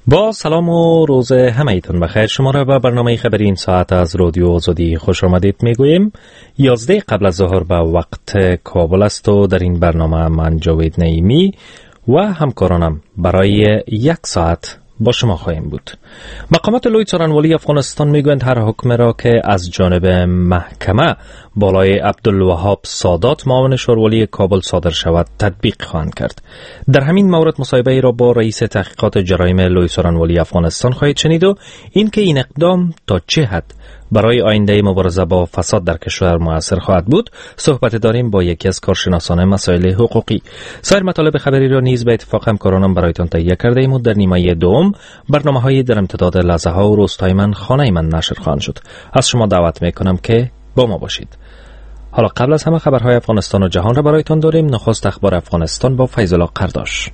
با سلام و روز همه ایتان بخیر. شما را به برنامه خبری این ساعت از رادیو آزادی خوش آمدید میگوییم. 11 قبل از ظهر به وقت کابل است و در این برنامه من جاوید نعیمی و همکارانم برای یک ساعت با شما خواهیم بود. مقامات لوی څارنوالي افغانستان میگویند هر حکم را که از جانب محکمه بالای عبدالوهاب سادات معاون شاروالی کابل صادر شود تطبیق خواهند کرد. در همین مورد مصاحبه را با رئیس تحقیقات جرایم لوی څارنوالي افغانستان خواهید شنید و اینکه این اقدام تا چه حد برای آینده مبارزه با فساد در کشور مؤثر خواهد بود صحبت داریم با یکی از کارشناسان مسائل حقوقی. سایر مطالب خبری را نیز به اتفاق همکارانم برایتان تهیه کرده ایم و در نیمه دوم برنامه‌های در امتداد لحظه ها و روزهای من خانه من نشر خواهند شد. از شما دعوت میکنم که با ما باشید. حالا قبل از همه خبرهای افغانستان و جهان را برایتان داریم. نخست اخبار افغانستان با فیض الله قرداش.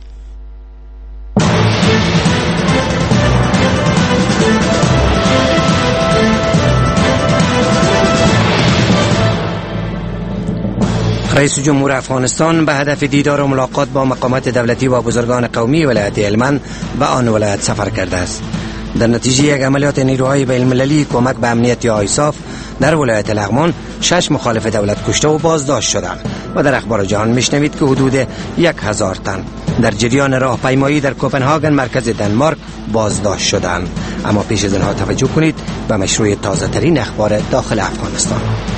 رئیس جمهور افغانستان به هدف دیدار و ملاقات با مقامات دولتی و بزرگان قومی ولایت هلمند به آن ولایت سفر کرده است. در نتیجه یک عملیات نیروهای بین‌المللی کمک به امنیت آیساف در ولایت لغمان 6 مخالف دولت کشته و بازداشت شدند و در اخبار جهان میشنوید که حدود 1000 تن در جریان راهپیمایی در کوپنهاگن مرکز دانمارک بازداشت شدند. اما پیش از آنها توجه کنید به مشروع تازه ترین اخبار داخل افغانستان.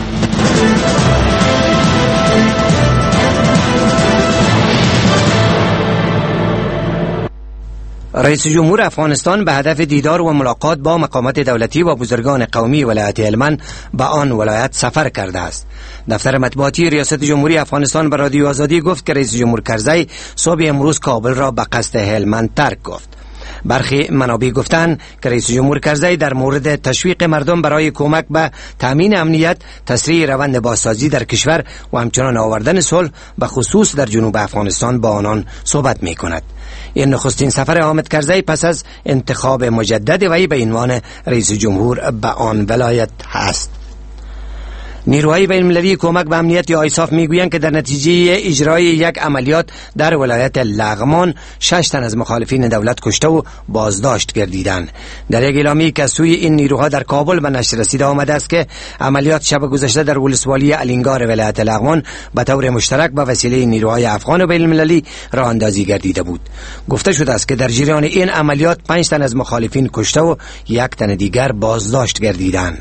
رئیس جمهور افغانستان به هدف دیدار و ملاقات با مقامات دولتی و بزرگان قومی ولایت هلمند به آن ولایت سفر کرده است. دفتر مطبوعاتی ریاست جمهوری افغانستان به رادیو آزادی گفت که رئیس جمهور کرزی صبح امروز کابل را به قصد هلمند ترک گفت. برخی منابع گفتند که رئیس جمهور کرزی در مورد تشویق مردم برای کمک به تامین امنیت، تسریع روند بازسازی در کشور و همچنان آوردن صلح به خصوص در جنوب افغانستان با آنان صحبت می کند. این نخستین سفر حامد کرزی پس از انتخاب مجدد وی به عنوان رئیس جمهور به آن ولایت است. نیروهای بین‌المللی کمک به امنیت آیساف میگویند که در نتیجه اجرای یک عملیات در ولایت لغمان 6 تن از مخالفین دولت کشته و بازداشت گردیدند. در یک اعلامیه که سوی این نیروها در کابل به نشر رسیده آمده است که عملیات شب گذشته در ولسوالی الینگار ولایت لغمان به طور مشترک به وسیله نیروهای افغان و بین‌المللی راه اندازی گردیده بود. گفته شده است که در جریان این عملیات 5 تن از مخالفین کشته و 1 تن دیگر بازداشت گردیدند.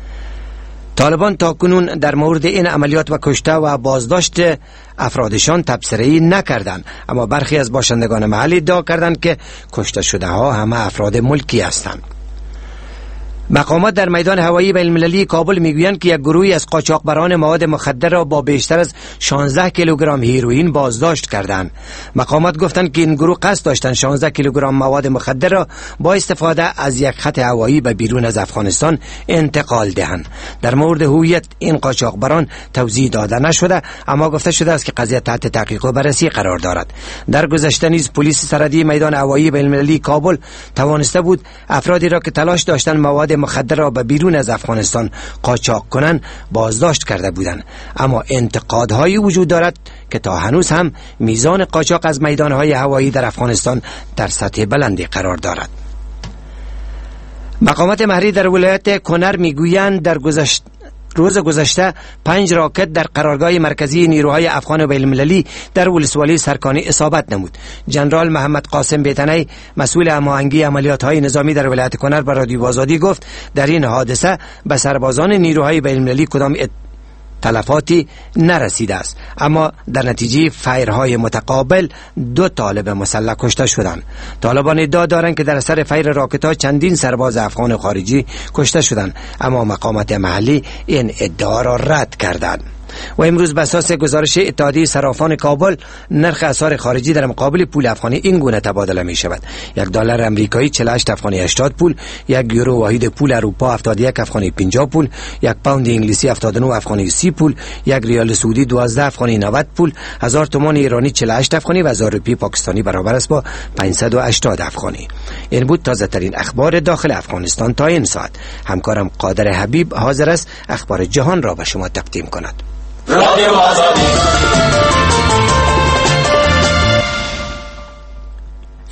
طالبان تاکنون در مورد این عملیات و کشته و بازداشت افرادشان تبصره‌ای نکردند، اما برخی از باشندگان محلی ادعا کردند که کشته شده ها همه افراد ملکی هستند. مقامات در میدان هوایی بین‌المللی کابل میگویند که یک گروهی از قاچاقبران مواد مخدر را با بیشتر از 16 کیلوگرم هیروئین بازداشت کردند. مقامات گفتند که این گروه قصد داشتند 16 کیلوگرم مواد مخدر را با استفاده از یک خط هوایی به بیرون از افغانستان انتقال دهند. در مورد هویت این قاچاقبران توضیح داده نشده، اما گفته شده است که قضیه تحت تحقیق و بررسی قرار دارد. در گذشته نیز پلیس سرحدی میدان هوایی بین‌المللی کابل توانسته بود افرادی را که تلاش داشتند مواد مخدر را به بیرون از افغانستان قاچاق کنند بازداشت کرده بودند، اما انتقادهایی وجود دارد که تا هنوز هم میزان قاچاق از میدانهای هوایی در افغانستان در سطح بلندی قرار دارد. مقامات محلی در ولایت کنر میگویند در روز گذشته 5 راکت در قرارگاه مرکزی نیروهای افغان و بین‌المللی در ولسوالی سرکانی اصابت نمود. جنرال محمد قاسم بیتنی مسئول هماهنگی عملیات‌های نظامی در ولایت کنر به رادیو آزادی گفت در این حادثه به سربازان نیروهای بین‌المللی کدام تلفاتی نرسیده است، اما در نتیجه فایرهای متقابل 2 طالب مسلح کشته شدند. طالبان ادعا دارند که در اثر فایر راکت‌ها چندین سرباز افغان خارجی کشته شدند، اما مقامات محلی این ادعا را رد کردند. و امروز به اساس گزارش اتحادیه صرافان کابل نرخ اسعار خارجی در مقابل پول افغانی این گونه تبادله می شود: $1 امریکایی 48 افغانی 80 پول، 1 یورو واحد پول اروپا 71 افغانی 50 پول، 1 پوند انگلیسی 79 افغانی 30 پول، 1 ریال سعودی 12 افغانی 90 پول، 1000 تومان ایرانی 48 افغانی و 1000 روپیه پاکستانی برابر است با 580 افغانی. این بود تازه ترین اخبار داخل افغانستان تا این ساعت. همکارم قادر حبیب حاضر است اخبار جهان را به شما تقدیم کند. رادیو آزادی.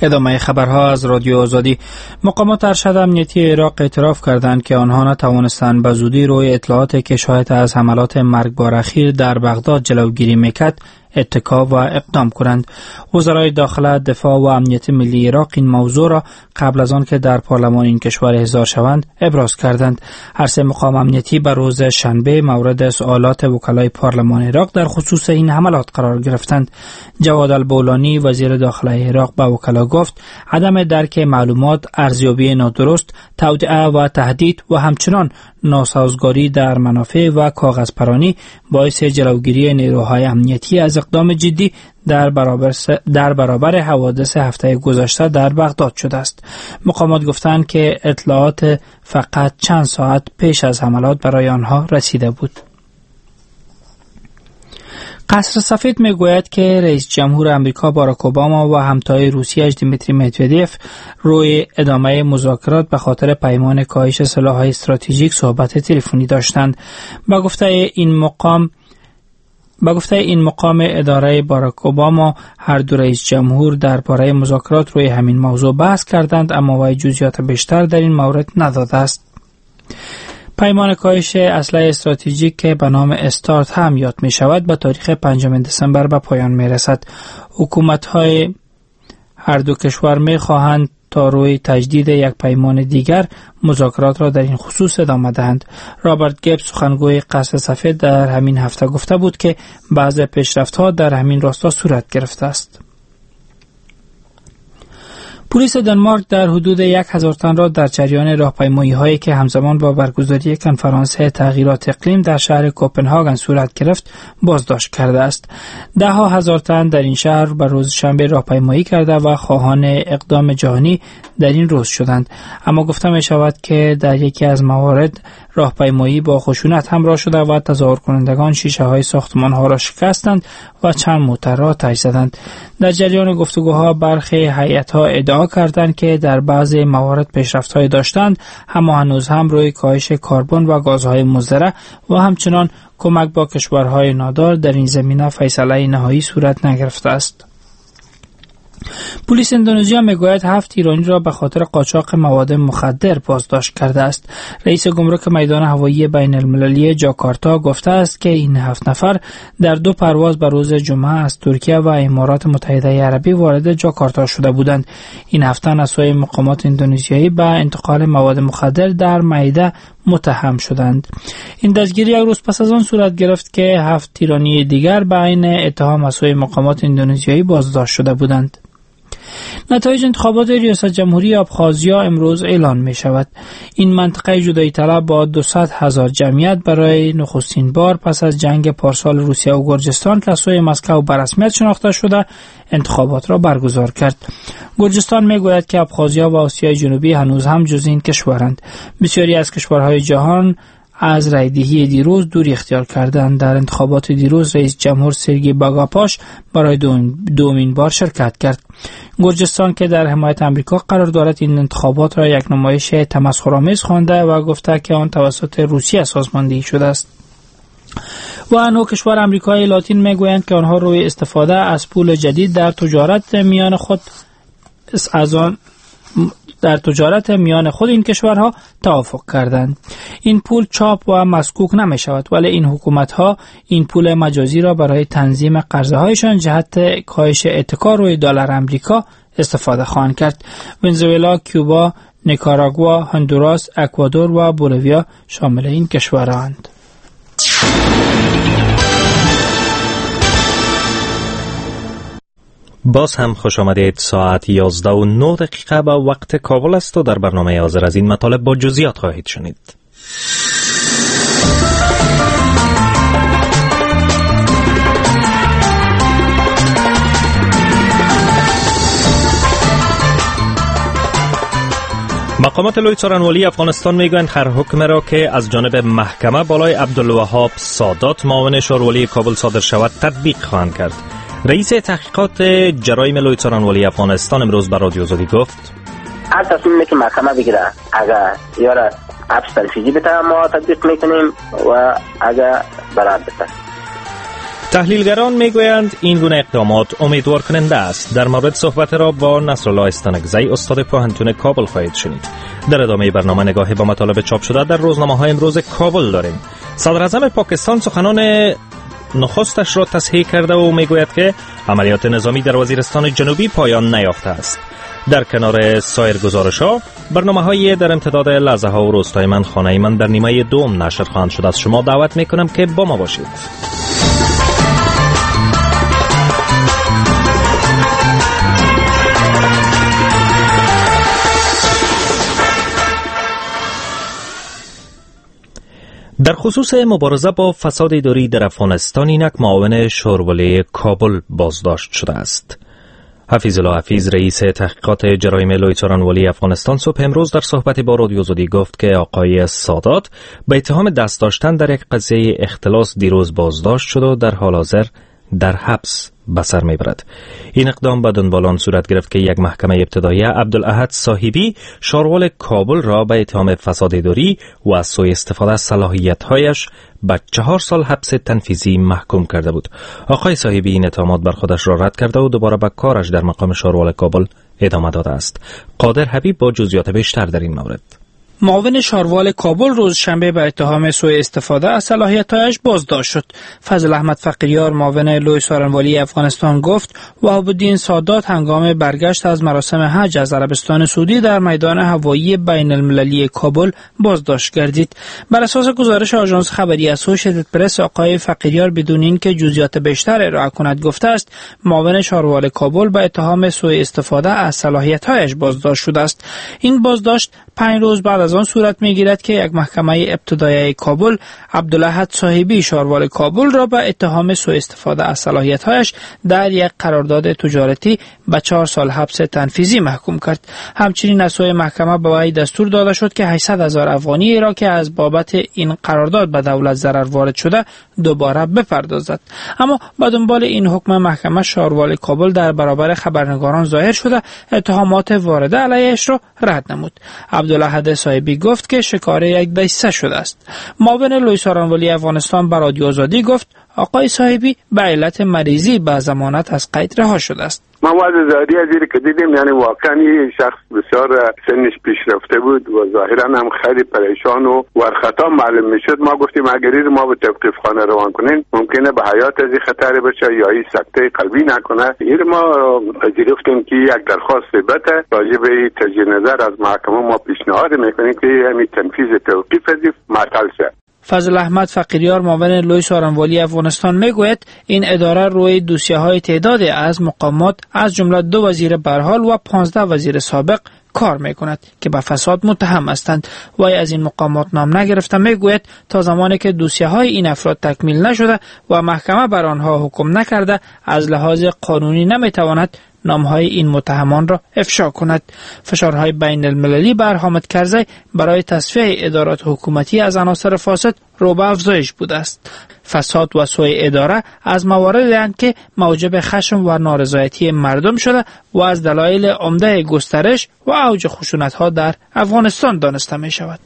ادامه خبرها از رادیو آزادی. مقامات ارشد امنیتی عراق اعتراف کردند که آنها نتوانستند به زودی روی اطلاعاتی که شاهد از حملات مرگبار اخیر در بغداد جلوگیری میکرد اتکا و اقدام کنند. وزرای داخله، دفاع و امنیت ملی عراق این موضوع را قبل از آن که در پارلمان این کشور احضار شوند ابراز کردند. هر سه مقام امنیتی به روز شنبه مورد سوالات وکلای پارلمان عراق در خصوص این حملات قرار گرفتند. جواد البولانی وزیر داخله عراق به وکلا گفت عدم درک معلومات، ارزیابی نادرست، تودیع و تهدید و همچنان ناسازگاری در منافع و کاغذپرانی باعث جلوگیری نیروهای امنیتی از اقدام جدی در برابر حوادث هفته گذشته در بغداد شده است. مقامات گفتند که اطلاعات فقط چند ساعت پیش از حملات برای آنها رسیده بود. قصر سفید میگوید که رئیس جمهور امریکا باراک اوباما و همتای روسیه‌اش دیمیتری مدودیف روی ادامه مذاکرات به خاطر پیمان کاهش سلاح‌های استراتژیک صحبت تلفنی داشتند. با گفته این مقام اداره باراک اوباما هر دو رئیس جمهور درباره مذاکرات روی همین موضوع بحث کردند، اما وی جزئیات بیشتر در این مورد نداده است. پیمان کاهش اسلحه استراتژیک که به نام استارت هم یاد می شود به تاریخ 5 دسامبر به پایان می رسد. حکومت‌های هر دو کشور می خواهند تا روی تجدید یک پیمان دیگر مذاکرات را در این خصوص ادامه دهند. رابرت گیبز سخنگوی قصر سفید در همین هفته گفته بود که بعض پیشرفت‌ها در همین راستا صورت گرفته است. پلیس دانمارک در حدود 1000 تن را در جریان راهپیمایی‌هایی که همزمان با برگزاری کنفرانس تغییرات اقلیم در شهر کوپنهاگن صورت گرفت بازداشت کرده است. 10,000 تن در این شهر به روز شنبه راهپیمایی کرده و خواهان اقدام جهانی در این روز شدند، اما گفته می شود که در یکی از موارد راهپیمایی با خشونت همراه شده و تظاهر کنندگان شیشه های ساختمان ها را شکستند و چند موتر را آتش زدند. در جریان گفتگوها برخی هیئت ها ادعا کردند که در بعضی موارد پیشرفت‌های داشتند، اما هنوز هم روی کاهش کربن و گازهای مضر و همچنان کمک با کشورهای نادار در این زمینه فیصله نهایی صورت نگرفته است. پلیس اندونزیا میگوید 7 ایرانی را به خاطر قاچاق مواد مخدر بازداشت کرده است. رئیس گمرک میدان هوایی بین المللی جاکارتا گفته است که این 7 نفر در 2 پرواز به روز جمعه از ترکیه و امارات متحده عربی وارد جاکارتا شده بودند. این 7 تن از سوی مقامات اندونزیایی به انتقال مواد مخدر در معده متهم شدند. این دستگیری یک روز پس از آن صورت گرفت که 7 ایرانی دیگر به عین اتهام از سوی مقامات اندونزیایی بازداشت شده بودند. نتایج انتخابات ریاست جمهوری ابخازیا امروز اعلان می شود. این منطقه جدایی طلب با 200,000 جمعیت برای نخستین بار پس از جنگ پارسال روسیه و گرجستان که از سوی مسکو به رسمیت شناخته شده انتخابات را برگزار کرد. گرجستان می گوید که ابخازیا و آسیای جنوبی هنوز هم جز این کشورند. بسیاری از کشورهای جهان از رایدهی دیروز دوری اختیار کردند. در انتخابات دیروز رئیس جمهور سرگی باگاپاش برای دومین بار شرکت کرد. گرجستان که در حمایت آمریکا قرار دارد این انتخابات را یک نمایش تمسخرآمیز خوانده و گفته که آن توسط روسیه سازماندهی شده است. و 9 کشور آمریکای لاتین میگویند که آنها روی استفاده از پول جدید در تجارت میان خود این کشورها توافق کردند. این پول چاپ و مسکوک نمی شود، ولی این حکومت ها این پول مجازی را برای تنظیم قرضه هایشان جهت کاهش اتکا روی دلار آمریکا استفاده خواهند کرد. ونزوئلا، کوبا، نیکاراگوا، هندوراس، اکوادور و بولیویا شامل این کشورند. باز هم خوش آمدید. ساعت 11:09 به وقت کابل است و در برنامه حاضر از این مطالب با جزئیات خواهید شنید. مقامات لوی څارنوالي افغانستان میگویند هر حکم را که از جانب محکمه بالای عبدالوهاب سادات معاون شاروالي کابل صادر شود تطبیق خواهند کرد. رئیس تحقیقات جرایم لوی څارنوالي افغانستان امروز به رادیو آزادی گفت هر تصمیمی که محکمه بگیره اگر یا حبس تنفیذی بده ما تطبیق میکنیم و اگر برات بده. تحلیلگران میگویند این گونه اقدامات امیدوار کننده است. در مورد صحبت را با نصرالله استانکزی استاد پوهنتون کابل خواهید شنید. در ادامه برنامه نگاهی به مطالب چاپ شده در روزنامه‌های امروز کابل داریم. صدر اعظم پاکستان سخنان نخستش را تصحیح کرده و میگوید که عملیات نظامی در وزیرستان جنوبی پایان نیافته است. در کنار سایر گزارش‌ها برنامه‌های در امتداد لحظه‌ها و روزهای من خانه من در نیمه دوم نشر خواهند شد. از شما دعوت میکنم که با ما باشید. در خصوص مبارزه با فساد اداری در افغانستان اینک معاون شورولی کابل بازداشت شده است. حفیظالله حفیظ رئیس تحقیقات جرایم لوی څارنوالي افغانستان صبح امروز در صحبت با رادیو آزادی گفت که آقای سادات به اتهام دست داشتن در یک قضیه اختلاس دیروز بازداشت شد و در حال حاضر در حبس به سر میبرد. این اقدام به دنبال صورت گرفت که یک محکمه ابتدایی عبدالاحد صاحبی شاروال کابل را به اتهام فساد اداری و از سوء استفاده از صلاحیت‌هایش به 4 سال حبس تنفیذی محکوم کرده بود. آقای صاحبی این اتهامات بر خودش را رد کرده و دوباره به کارش در مقام شاروال کابل ادامه داده است. قادر حبیب با جزئیات بیشتر در این مورد. معاون شاروال کابل روز شنبه به اتهام سوء استفاده از صلاحیت‌هایش بازداشت شد. فضل احمد فقیریار معاون لوی څارنوالي افغانستان گفت وهاب الدین سادات هنگام برگشت از مراسم حج از عربستان سعودی در میدان هوایی بین المللی کابل بازداشت گردید. بر اساس گزارش آژانس خبری اسوشیتد پرس آقای فقیریار بدون اینکه جزئیات بیشتر ارائه کند گفته است معاون شاروال کابل به اتهام سوء استفاده از صلاحیت‌هایش بازداشت شده است. این بازداشت 5 روز بعد از آن صورت می‌گیرد که یک محکمه ابتدایی کابل عبدالاحد صاحبی شاروال کابل را به اتهام سوء استفاده از صلاحیت‌هایش در یک قرارداد تجارتی به 4 سال حبس تنفیذی محکوم کرد. همچنین از سوی محکمه به وی دستور داده شد که 800,000 افغانی را که از بابت این قرارداد به دولت ضرر وارد شده دوباره بپردازد. اما با دنبال این حکم محکمه شاروال کابل در برابر خبرنگاران ظاهر شده اتهامات وارده علیهش را رد نمود. عبدالاحد صاحبی گفت که شکار یک دسته شده است. معاون لوی څارنوالي افغانستان به رادیو آزادی گفت آقای صاحبی به علت مریضی به ضمانت از قید رها شده است. ما وضع ظاهری از که دیدیم یعنی واقعا این شخص بسیار سنش پیشرفته بود و ظاهرا هم خیلی پریشان و ورخطا معلوم میشد. ما گفتیم اگر این ما به توقیف خانه روان کنیم ممکنه به حیات از خطر بشه یا این سکته قلبی نکنه. این ما پذیرفتیم که یک درخواست بده راجع به تجدید نظر از محکمه ما پیشنهاد میکنیم که همین تنفیذ توقیف از معطل شه. فضل احمد فقیریار معاون لوی څارنوالي افغانستان میگوید این اداره روی دوسیه‌های تعدادی از مقامات از جمله 2 وزیر برحال و 15 وزیر سابق کار میکند که به فساد متهم هستند. وی از این مقامات نام نگرفته میگوید تا زمانی که دوسیه‌های این افراد تکمیل نشده و محکمه بر آنها حکم نکرده از لحاظ قانونی نمیتواند نامهای این متهمان را افشا کند. فشارهای بین المللی بر حامد کرزی برای تصفیه ادارات حکومتی از عناصر فاسد رو به افزایش بوده است. فساد و سوء اداره از مواردی اند که موجب خشم و نارضایتی مردم شده و از دلایل عمده گسترش و اوج خشونت‌ها در افغانستان دانسته می شود.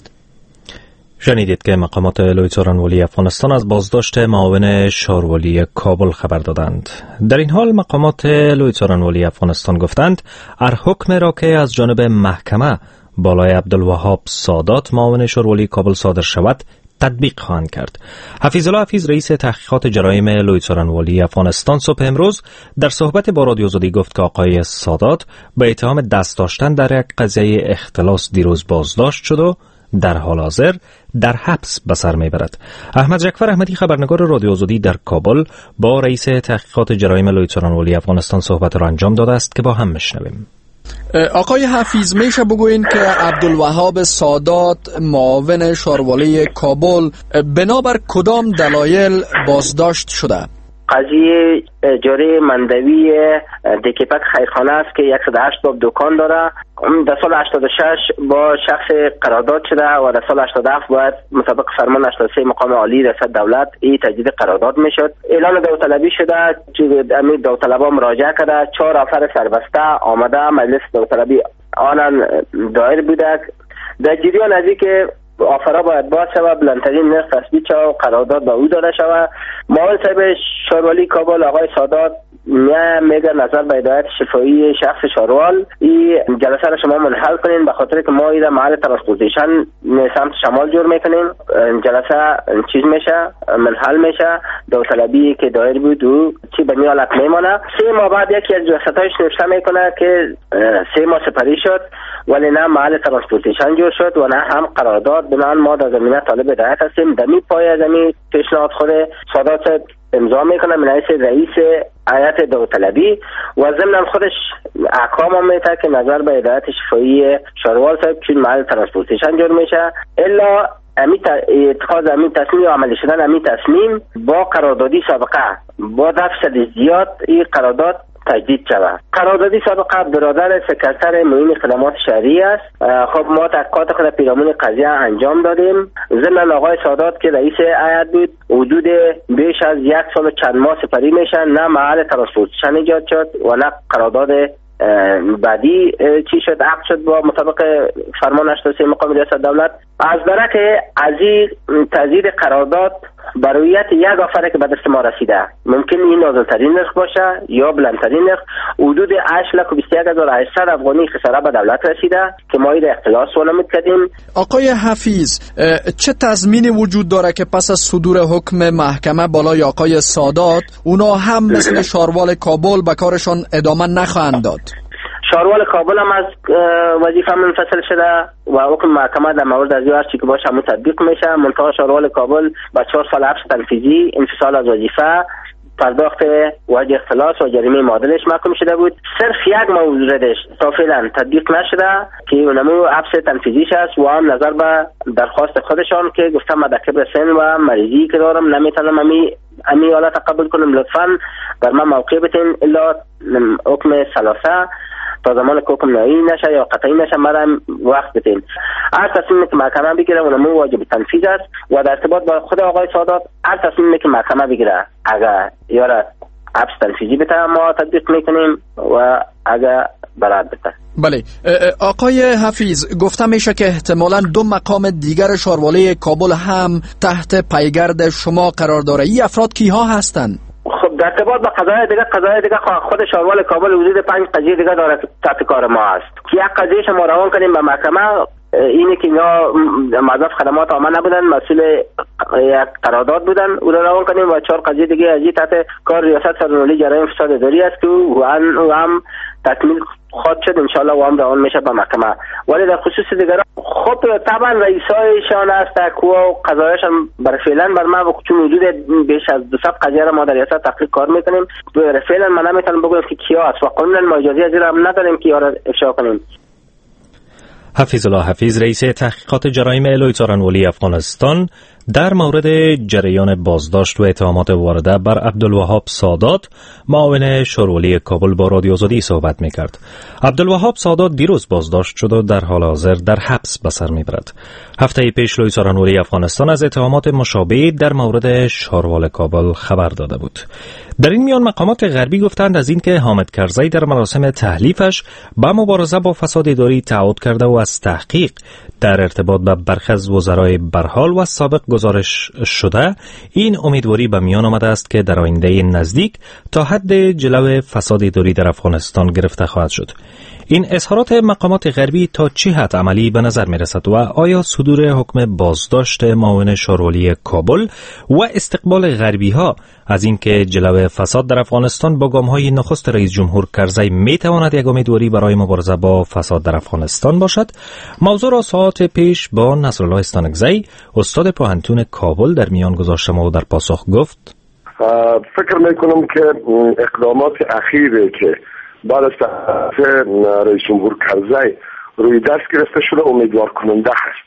شنیدید که مقامات لوی څارنوالي افغانستان از بازداشت معاون شاروالي کابل خبر دادند. در این حال مقامات لوی څارنوالي افغانستان گفتند هر حکم را که از جانب محکمه بالای عبدالوهاب سادات معاون شاروالي کابل صادر شود تطبیق خواهند کرد. حفیظالله حفیظ رئیس تحقیقات جرایم لوی څارنوالي افغانستان صبح امروز در صحبت با رادیو آزادی گفت که آقای سادات به اتهام دست داشتن در یک قضیه اختلاس دیروز بازداشت شد و در حال حاضر در حبس به سر میبرد. احمد جعفر احمدی خبرنگار رادیو آزادی در کابل با رئیس تحقیقات جرایم لوی څارنوالي افغانستان صحبت را انجام داده است که با هم میشنویم. آقای حفیظ میشه بگوین که عبدالوهاب سادات معاون شاروالي کابل بنابر کدام دلایل بازداشت شده؟ قضیه اجاره مندوی دکیپک خیرخانه است که 108 باب دکان داره. در سال 86 با شخص قرارداد شده و در سال 87 باید مطابق فرمان 83 مقام عالی رئیس دولت این تجدید قرارداد میشد. اعلان داوطلبی شده که امیر داوطلبا مراجعه کرده 4 نفر سربسته آمده مجلس داوطلبی آنان دایر بوده. در جریان از اینکه آفرا باید باز شود، بلندترین نرخ تثبیت شود و قرارداد با او داده شود. معاون صاحب شاروالی کابل آقای سادات میگه نظر به هدایت شفایی شخص شاروال این جلسه را شما منحل کنین، به خاطر که ما ایده محل ترانسپورتیشن سمت شمال جور میکنیم. جلسه چیز میشه، منحل میشه. داوطلبی که دایر بود و چی به این حالت میمانه. 3 ماه بعد یکی از جلساتایش نوشته میکنه که 3 ماه سپری شد ولی نه محل ترانسپورتیشن جور شد و نه هم قرارداد. بنابراین ما در زمینه طالب هدایت هستیم. دمی پای از این پیشنهاد خود سادات امضا میکنه من رئیس هیئت داوطلبی و ضمن خودش احکام هم میده که نظر به هدایت شفایی شاروال صاحب چون محل ترانسپورتیشن جور میشه الا اتخاذ امین تصمیم و عملی شدن امین تصمیم با قراردادی سابقه با درصد زیاد این قرارداد تجدید شود. قراردادی سابقه برادر سکرتر معین خدمات شهری است. خب ما تحقیقات خود پیرامون قضیه انجام دادیم. ضمن آقای سادات که رئیس هیئت بود حدود بیش از 1 سال و چند ماه سپری میشن، نه محل ترانسپورتیشن ایجاد شد و نه قرارداد بعدی چی شد عقد شد با مطابق فرمان 83 مقام ریاست دولت. از درک از این تزیید قرارداد برایت یک آفره که به دست ما رسیده ممکن این نازلترین نرخ باشه یا بلندترین نرخ حدود 8,21,800 افغانی خساره به دولت رسیده که ما این اختلاس ولمت کردیم. آقای حفیظ، چه تضمینی وجود داره که پس از صدور حکم محکمه بالای آقای سادات اونا هم مثل شاروال کابل به کارشان ادامه نخواهند داد؟ شاروال کابل هم از وظیفه منفصل شده و حکم محکمه در مورد از هر چی که باشه همون تطبیق میشه. منتها شاروال کابل با 4 سال حبس تنفیذی، انفصال از وظیفه، پرداخت وجه اختلاس و جریمه معادلش محکوم شده بود. صرف یک موضوعش تا فعلا تطبیق نشده که اونمو حبس تنفیذیش است و هم نظر به درخواست خودشان که گفتم من در کبر سن و مریضی که دارم نمیتونم امی حالت قبول کنم، لطفاً بر من موقع بتین الا حکم ثلاثه تا زمان که حکم نهایی نشه یا قطعی نشه مرم وقت بتین. هر تصمیمی که محکمه بگیره اونمو واجب تنفیذ است و در ارتباط با خود آقای سادات هر تصمیمی که محکمه بگیره اگر یاره حبس تنفیذی بته ما تطبیق میکنیم و اگر برات بته. بله آقای حفیظ، گفته میشه که احتمالاً 2 مقام دیگر شاروالی کابل هم تحت پیگرد شما قرار داره. این افراد کیها هستند؟ خب در ارتباط با قضای دیگه خود شاروال کابل حدود 5 قضیه دیگه داره تحت کار ما است که یک قضیه ما روان کنیم به محکمه اینه که اینا موظف خدمات عامه نبودن، مسئول یک قرارداد بودن، او را روان کنیم و 4 قضیه دیگه از این تحت کار ریاست سازماندهی جرایم فساد اداری است که او هم تکمیل خواهد شد انشالله و هم روان میشه به محکمه. ولی در خصوص دیگران خب طبعا رئیسایشان است که قضایشان برای فعلا بر ما چون حدود بیش از 200 قضیه را ما در ریاست تحقیق کار میکنیم. برای فعلا من نمیتونم بگم که کیا است و قانونا ما اجازه از این هم نداریم که یا را افشا کنیم. حفیظ الله حفیظ، رئیس تحقیقات جرایم الهی څارنوالي افغانستان، در مورد جریان بازداشت و اتهامات وارده بر عبدالوهاب سادات، معاون شاروالی کابل با رادیو آزادی صحبت می‌کرد. عبدالوهاب سادات دیروز بازداشت شد و در حال حاضر در حبس به سر می‌برد. هفته پیش لوی څارنوالي افغانستان از اتهامات مشابه در مورد شاروال کابل خبر داده بود. در این میان مقامات غربی گفتند از اینکه حامد کرزی در مراسم تحلیفش با مبارزه با فساد اداری تعهد کرده و از تحقیق در ارتباط با برخی از وزرای برحال و سابق گزارش شده، این امیدواری به میان آمده است که در آینده نزدیک تا حد جلو فساد اداری در افغانستان گرفته خواهد شد. این اظهارات مقامات غربی تا چه حد عملی به نظر می رسد و آیا صدور حکم بازداشت معاون شاروالی کابل و استقبال غربی ها از اینکه جلو فساد در افغانستان با گام های نخست رئیس جمهور کرزی می تواند یک امیدواری برای مبارزه با فساد در افغانستان باشد؟ موضوع را ساعت پیش با نصرالله استانکزی، استاد پوهنتون کابل، در میان گذاشتم و در پاسخ گفت: فکر می کنم که اقدامات اخیری که بعد از رئیس جمهور کرزی روی دست گرفته شده امیدوار کننده است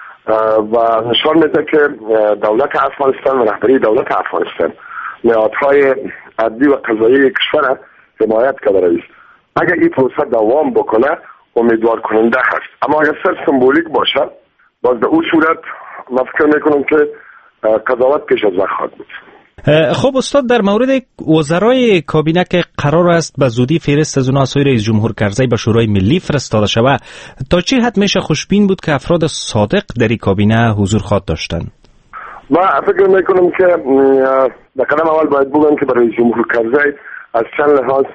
و نشان میده که دولت افغانستان و رهبری دولت افغانستان نهادهای عدلی و قضایی کشور حمایت کرده است. اگر این پروسه دوام بکنه امیدوار کننده است، اما اگر صرف سمبولیک باشه باز در اون صورت من فکر میکنم که قضاوت پیش از وقت خواهد بود. خب استاد، در مورد وزرای کابینه که قرار است به زودی فهرست از اونها سوی رئیس جمهور کرزی به شورای ملی فرستاده شود، تا چه حد میشه خوشبین بود که افراد صادق در این کابینه حضور خواهد داشتند؟ من فکر میکنم که در قدم اول باید بگم که برای جمهور کرزی از چند لحاظ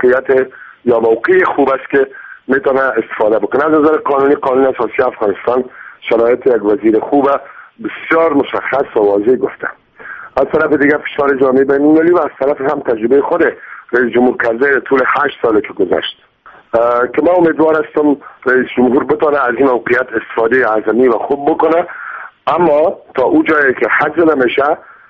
موقع خوب است که میتونه استفاده بکنه. از نظر قانون اساسی افغانستان شرایط یک وزیر خوب بسیار مشخص و واضح گفته. از طرف دیگه فشار جامعه بین‌المللی و از طرف هم تجربه خود رئیس جمهور کرزی طول 8 ساله که گذشت که من امیدوار هستم رئیس جمهور بتونه از این موقعیت استفاده اعظمی و خوب بکنه، اما تا او جایی که حج نمیشه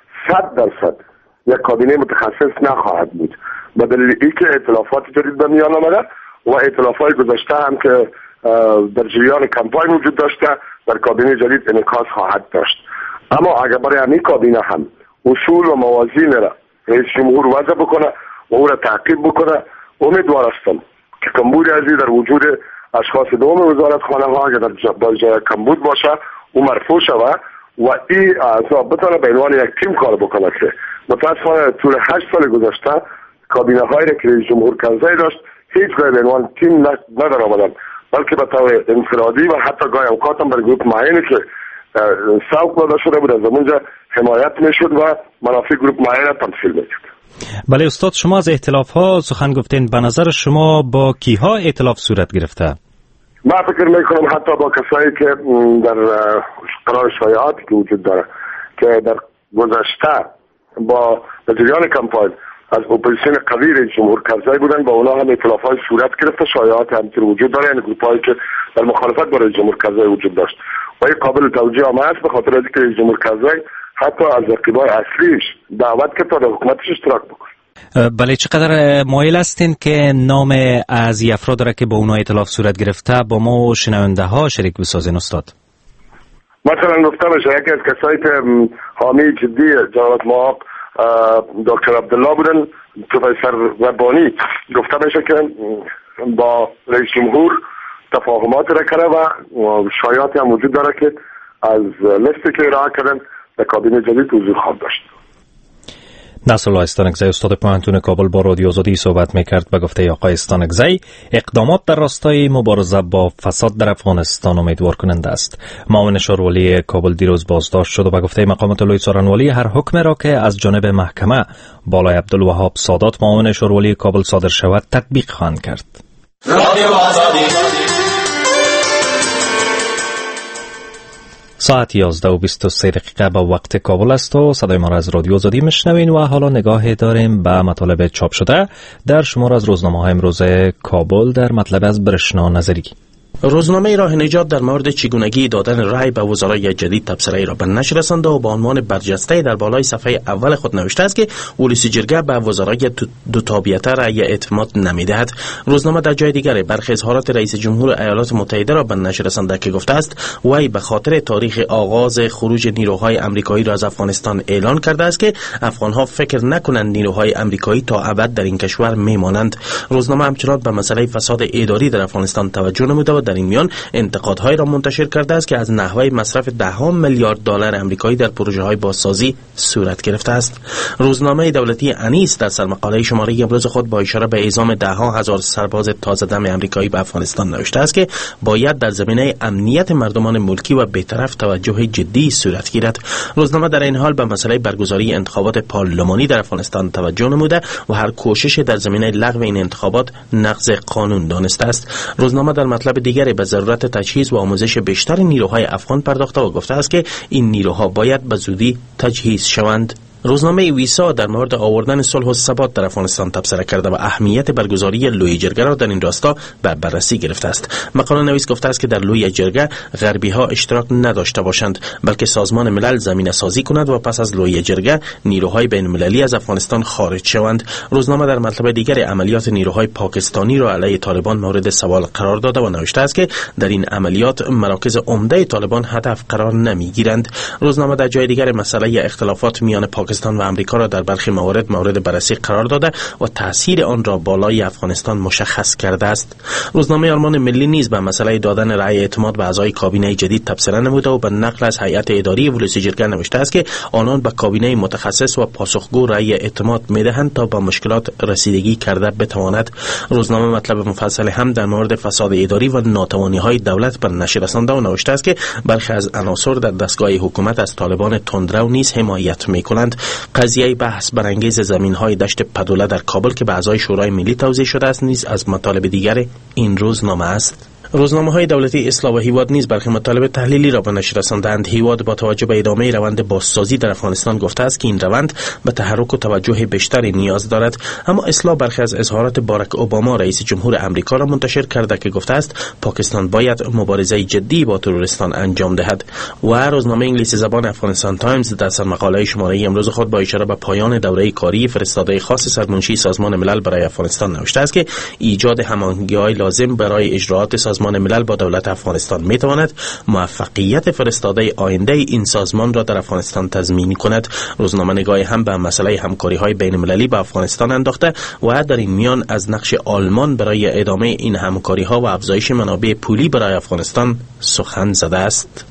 100% یک کابینه متخصص نخواهد بود، به دلیل اینکه اطلافات جدید به میان آمده و اطلافات گذشته هم که در جریان کمپاین وجود داشته در کابینه جدید انعکاس خواهد داشت. اما اگر برای همین کابینه هم اصول و موازین را رئیس جمهور وضع بکنه و او را تعقیب بکنه، امیدوار هستم که کمبود ازی در وجود اشخاص دوم وزارت خانه ها اگر در جای کمبود باشه او مرفوع شود و این اعضا بتونه به عنوان یک تیم کار بکنه که متاسفانه طول 8 سال گذشته کابینه هایی را که رئیس جمهور کرزی داشت هیچگاه به عنوان تیم ندار آمدن، بلکه به طور انفرادی و حتی گاهی اوقات هم بر گروپ معینی که سوق داده شده بود از اونجا حمایت میشد و منافع گروپ معین تمثیل میکرد. بله استاد، شما از ائتلاف ها سخن گفتین، به نظر شما با کیها ائتلاف صورت گرفته؟ من فکر میکنم حتی با کسایی که در قرار شایعاتی که وجود داره که در گذشته با جریان کمپاین از اپوزیسیون قوی رئیس جمهور کرزی بودن، با اونا هم ائتلاف‌های صورت گرفته، شایعات هم که وجود داره، یعنی گروپ‌هایی که در مخالفت با رئیس جمهور کرزی وجود داشت و این قابل توجیه هم است، به خاطر اینکه رئیس جمهور کرزی حتی از رقیبای اصلیش دعوت کرد تا در حکومتش اشتراک بکنه. بله، چقدر مایل هستین که نام از افراد را که با اونا ائتلاف صورت گرفته با ما و شنونده ها شریک بسازین استاد؟ مثلا گفته بشه یکی از کسایی که حامی جدی جناب معاق دکتر عبدالله بودن، پروفسور ربانی، گفته بشه که با رئیس جمهور تفاهمات را کرده و شایعاتی هم وجود داره که از لیستی که ارائه کردن در کابینه جدید حضور خواهد داشت. نصرالله استانکزی استاد پوهنتون کابل با رادیو آزادی صحبت میکرد. به گفته آقای استانکزی اقدامات در راستای مبارزه با فساد در افغانستان امیدوار کننده است. معاون شاروالی کابل دیروز بازداشت شد و به گفته مقامات لوی څارنوالی هر حکم را که از جانب محکمه بالای عبدالوهاب سادات معاون شاروالی کابل صادر شود تطبیق خواهند کرد. رادیو آزادی ساعت 11:23 به وقت کابل است و صدای ما را از رادیو آزادی میشنوین و حالا نگاه داریم به مطالب چاپ شده در شمار از روزنامه‌های امروز کابل در مطلب از برشنا نظری. روزنامه راه نجات در مورد چگونگی دادن رأی به وزرای جدید تبصره را به نشر رسانده و با عنوان برجسته در بالای صفحه اول خود نوشته است که ولسی جرگه به وزرای دو تابعیت رأی اعتماد نمیدهد. روزنامه در جای دیگر برخی اظهارات رئیس جمهور ایالات متحده را به نشر رسانده که گفته است وی به خاطر تاریخ آغاز خروج نیروهای آمریکایی را از افغانستان اعلان کرده است که افغانها فکر نکنند نیروهای آمریکایی تا ابد در این کشور میمانند. روزنامه همچنان به مسئله فساد اداری در افغانستان توجه نموده و در این میان انتقادهای را منتشر کرده است که از نحوه مصرف $10 میلیارد آمریکایی در پروژه‌های بازسازی صورت گرفته است. روزنامه دولتی انیس در سرمقاله شماره امروز خود با اشاره به اعزام 10,000 سرباز تازه دم آمریکایی به افغانستان نوشته است که باید در زمینه امنیت مردمان ملکی و بی‌طرف توجه جدی صورت گیرد. روزنامه در این حال به مسئله برگزاری انتخابات پارلمانی در افغانستان توجه نموده و هر کوشش در زمینه لغو این انتخابات نقض قانون دانسته است. روزنامه در مطلب دیگر به ضرورت تجهیز و آموزش بیشتر نیروهای افغان پرداخته و گفته است که این نیروها باید به زودی تجهیز شوند. روزنامه ویسا در مورد آوردن صلح و ثبات در افغانستان تبصره کرده و اهمیت برگزاری لوی جرگه را در این راستا به بررسی گرفته است. مقاله نویس گفته است که در لوی جرگه غربی ها اشتراک نداشته باشند بلکه سازمان ملل زمینه سازی کند و پس از لوی جرگه نیروهای بین المللی از افغانستان خارج شوند. روزنامه در مطلب دیگر عملیات نیروهای پاکستانی را علیه طالبان مورد سوال قرار داده و نوشته است که در این عملیات مراکز عمده طالبان هدف قرار نمیگیرند. روزنامه در جای دیگر مسئله اختلافات میان پاکستان پاکستان و امریکا را در برخی موارد مورد بررسی قرار داده و تأثیر آن را بالای افغانستان مشخص کرده است. روزنامه آلمان ملی نیز به مسئله دادن رأی اعتماد به اعضای کابینه جدید تبصره نموده و به نقل از هیئت اداری ولسی جرگه نوشته است که آنان به کابینه متخصص و پاسخگو رأی اعتماد میدهند تا به مشکلات رسیدگی کرده بتواند. روزنامه مطلب مفصل هم در مورد فساد اداری و ناتوانی‌های دولت بر نشر رسانده و نوشته است که برخی از عناصر در دستگاه حکومت از طالبان تندرو نیز حمایت می‌کنند. قضیه بحث برانگیز زمین‌های دشت پدوله در کابل که به اعضای شورای ملی توزیع شده است نیز از مطالب دیگر این روزنامه است. روزنامه‌های دولتی اصلاح و هیواد نیز برخی مطالب تحلیلی را به نشر رساندند. هیواد با توجه به ادامه روند بازسازی در افغانستان گفته است که این روند به تحرک و توجه بیشتری نیاز دارد. اما اصلاح برخی از اظهارات باراک اوباما رئیس جمهور امریکا را منتشر کرده که گفته است پاکستان باید مبارزه جدی با تروریستان انجام دهد. و روزنامه انگلیسی زبان افغانستان تایمز در سرمقاله شماره امروز خود با اشاره به پایان دوره کاری فرستاده خاص سرمنشی سازمان ملل برای افغانستان نوشته است که ایجاد هماهنگی‌های لازم برای اجرات سازمان ملل با دولت افغانستان میتواند موفقیت فرستاده آینده این سازمان را در افغانستان تضمین کند. روزنامه نگاهی هم به مسئله همکاری‌های بین‌المللی با افغانستان انداخته و در این میان از نقش آلمان برای ادامه این همکاری‌ها و افزایش منابع پولی برای افغانستان سخن زده است.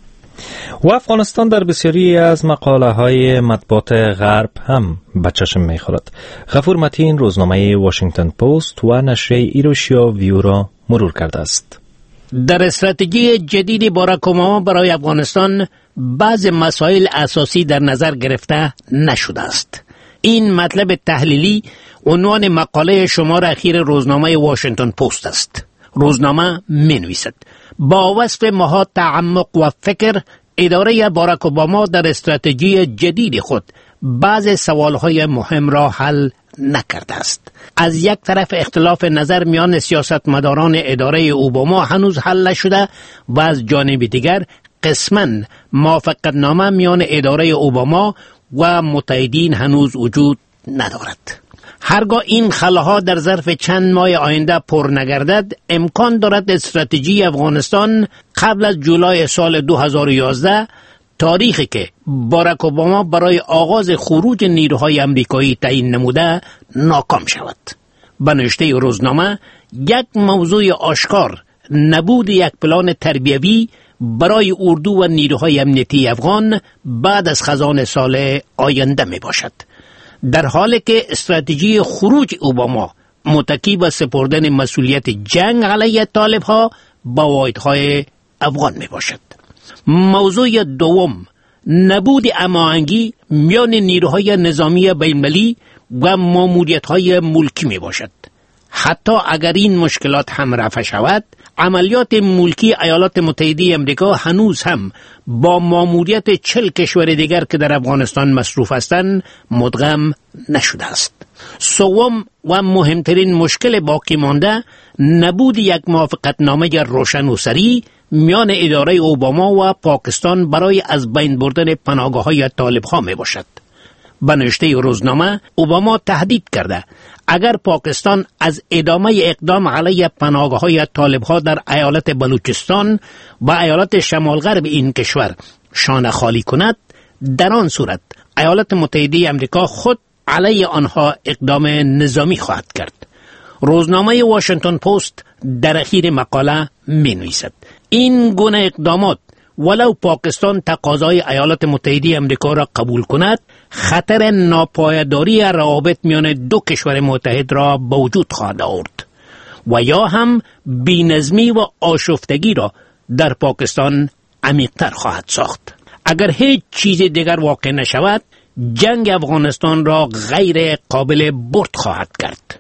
و افغانستان در بسیاری از مقاله های مطبوعات غرب هم به چشم می خورد. غفور متین روزنامه واشنگتن پست و نشریه ایروشیا ویو را مرور کرده است. در استراتژی جدید باراک اوباما برای افغانستان بعض مسائل اساسی در نظر گرفته نشده است. این مطلب تحلیلی عنوان مقاله شمار اخیر روزنامه واشنگتن پست است. روزنامه می نویسد با وصف مها تعمق و فکر اداره باراک اوباما در استراتژی جدید خود بعض سوالهای مهم را حل نکرده است. از یک طرف اختلاف نظر میان سیاستمداران اداره اوباما هنوز حل نشده و از جانب دیگر قسماً موافقتنامه میان اداره اوباما و متحدین هنوز وجود ندارد. هرگاه این خلاها در ظرف چند ماه آینده پر نگردد، امکان دارد استراتژی افغانستان قبل از جولای سال 2011 تاریخی که باراک اوباما برای آغاز خروج نیروهای امریکایی تعیین نموده ناکام شود. به نوشته روزنامه یک موضوع آشکار نبود یک پلان تربیوی برای اردو و نیروهای امنیتی افغان بعد از خزان سال آینده می باشد، در حالی که استراتژی خروج اوباما متکی به سپردن مسئولیت جنگ علیه طالب ها با واحدهای افغان می باشد. موضوع دوم نبود هماهنگی میان نیروهای نظامی بین‌المللی و ماموریت‌های ملکی می باشد. حتی اگر این مشکلات هم رفع شود، عملیات ملکی ایالات متحده امریکا هنوز هم با ماموریت 40 کشور دیگر که در افغانستان مصروف هستند مدغم نشده است. سوم و مهمترین مشکل باقی مانده نبود یک موافقتنامه روشن و صریح میان اداره اوباما و پاکستان برای از بین بردن پناهگاه‌های طالب‌ها می باشد. به نوشته روزنامه اوباما تهدید کرده اگر پاکستان از ادامه اقدام علیه پناهگاه‌های طالب‌ها در ایالت بلوچستان و ایالت شمال غرب این کشور شانه خالی کند، در آن صورت ایالات متحده امریکا خود علیه آنها اقدام نظامی خواهد کرد. روزنامه واشنگتن پست در اخیر مقاله می نویسد این گونه اقدامات ولو پاکستان تقاضای ایالات متحده امریکا را قبول کند، خطر ناپایداری روابط میان دو کشور متحد را به وجود خواهد آورد و یا هم بی‌نظمی و آشفتگی را در پاکستان عمیق‌تر خواهد ساخت. اگر هیچ چیز دیگر واقع نشود، جنگ افغانستان را غیر قابل برد خواهد کرد.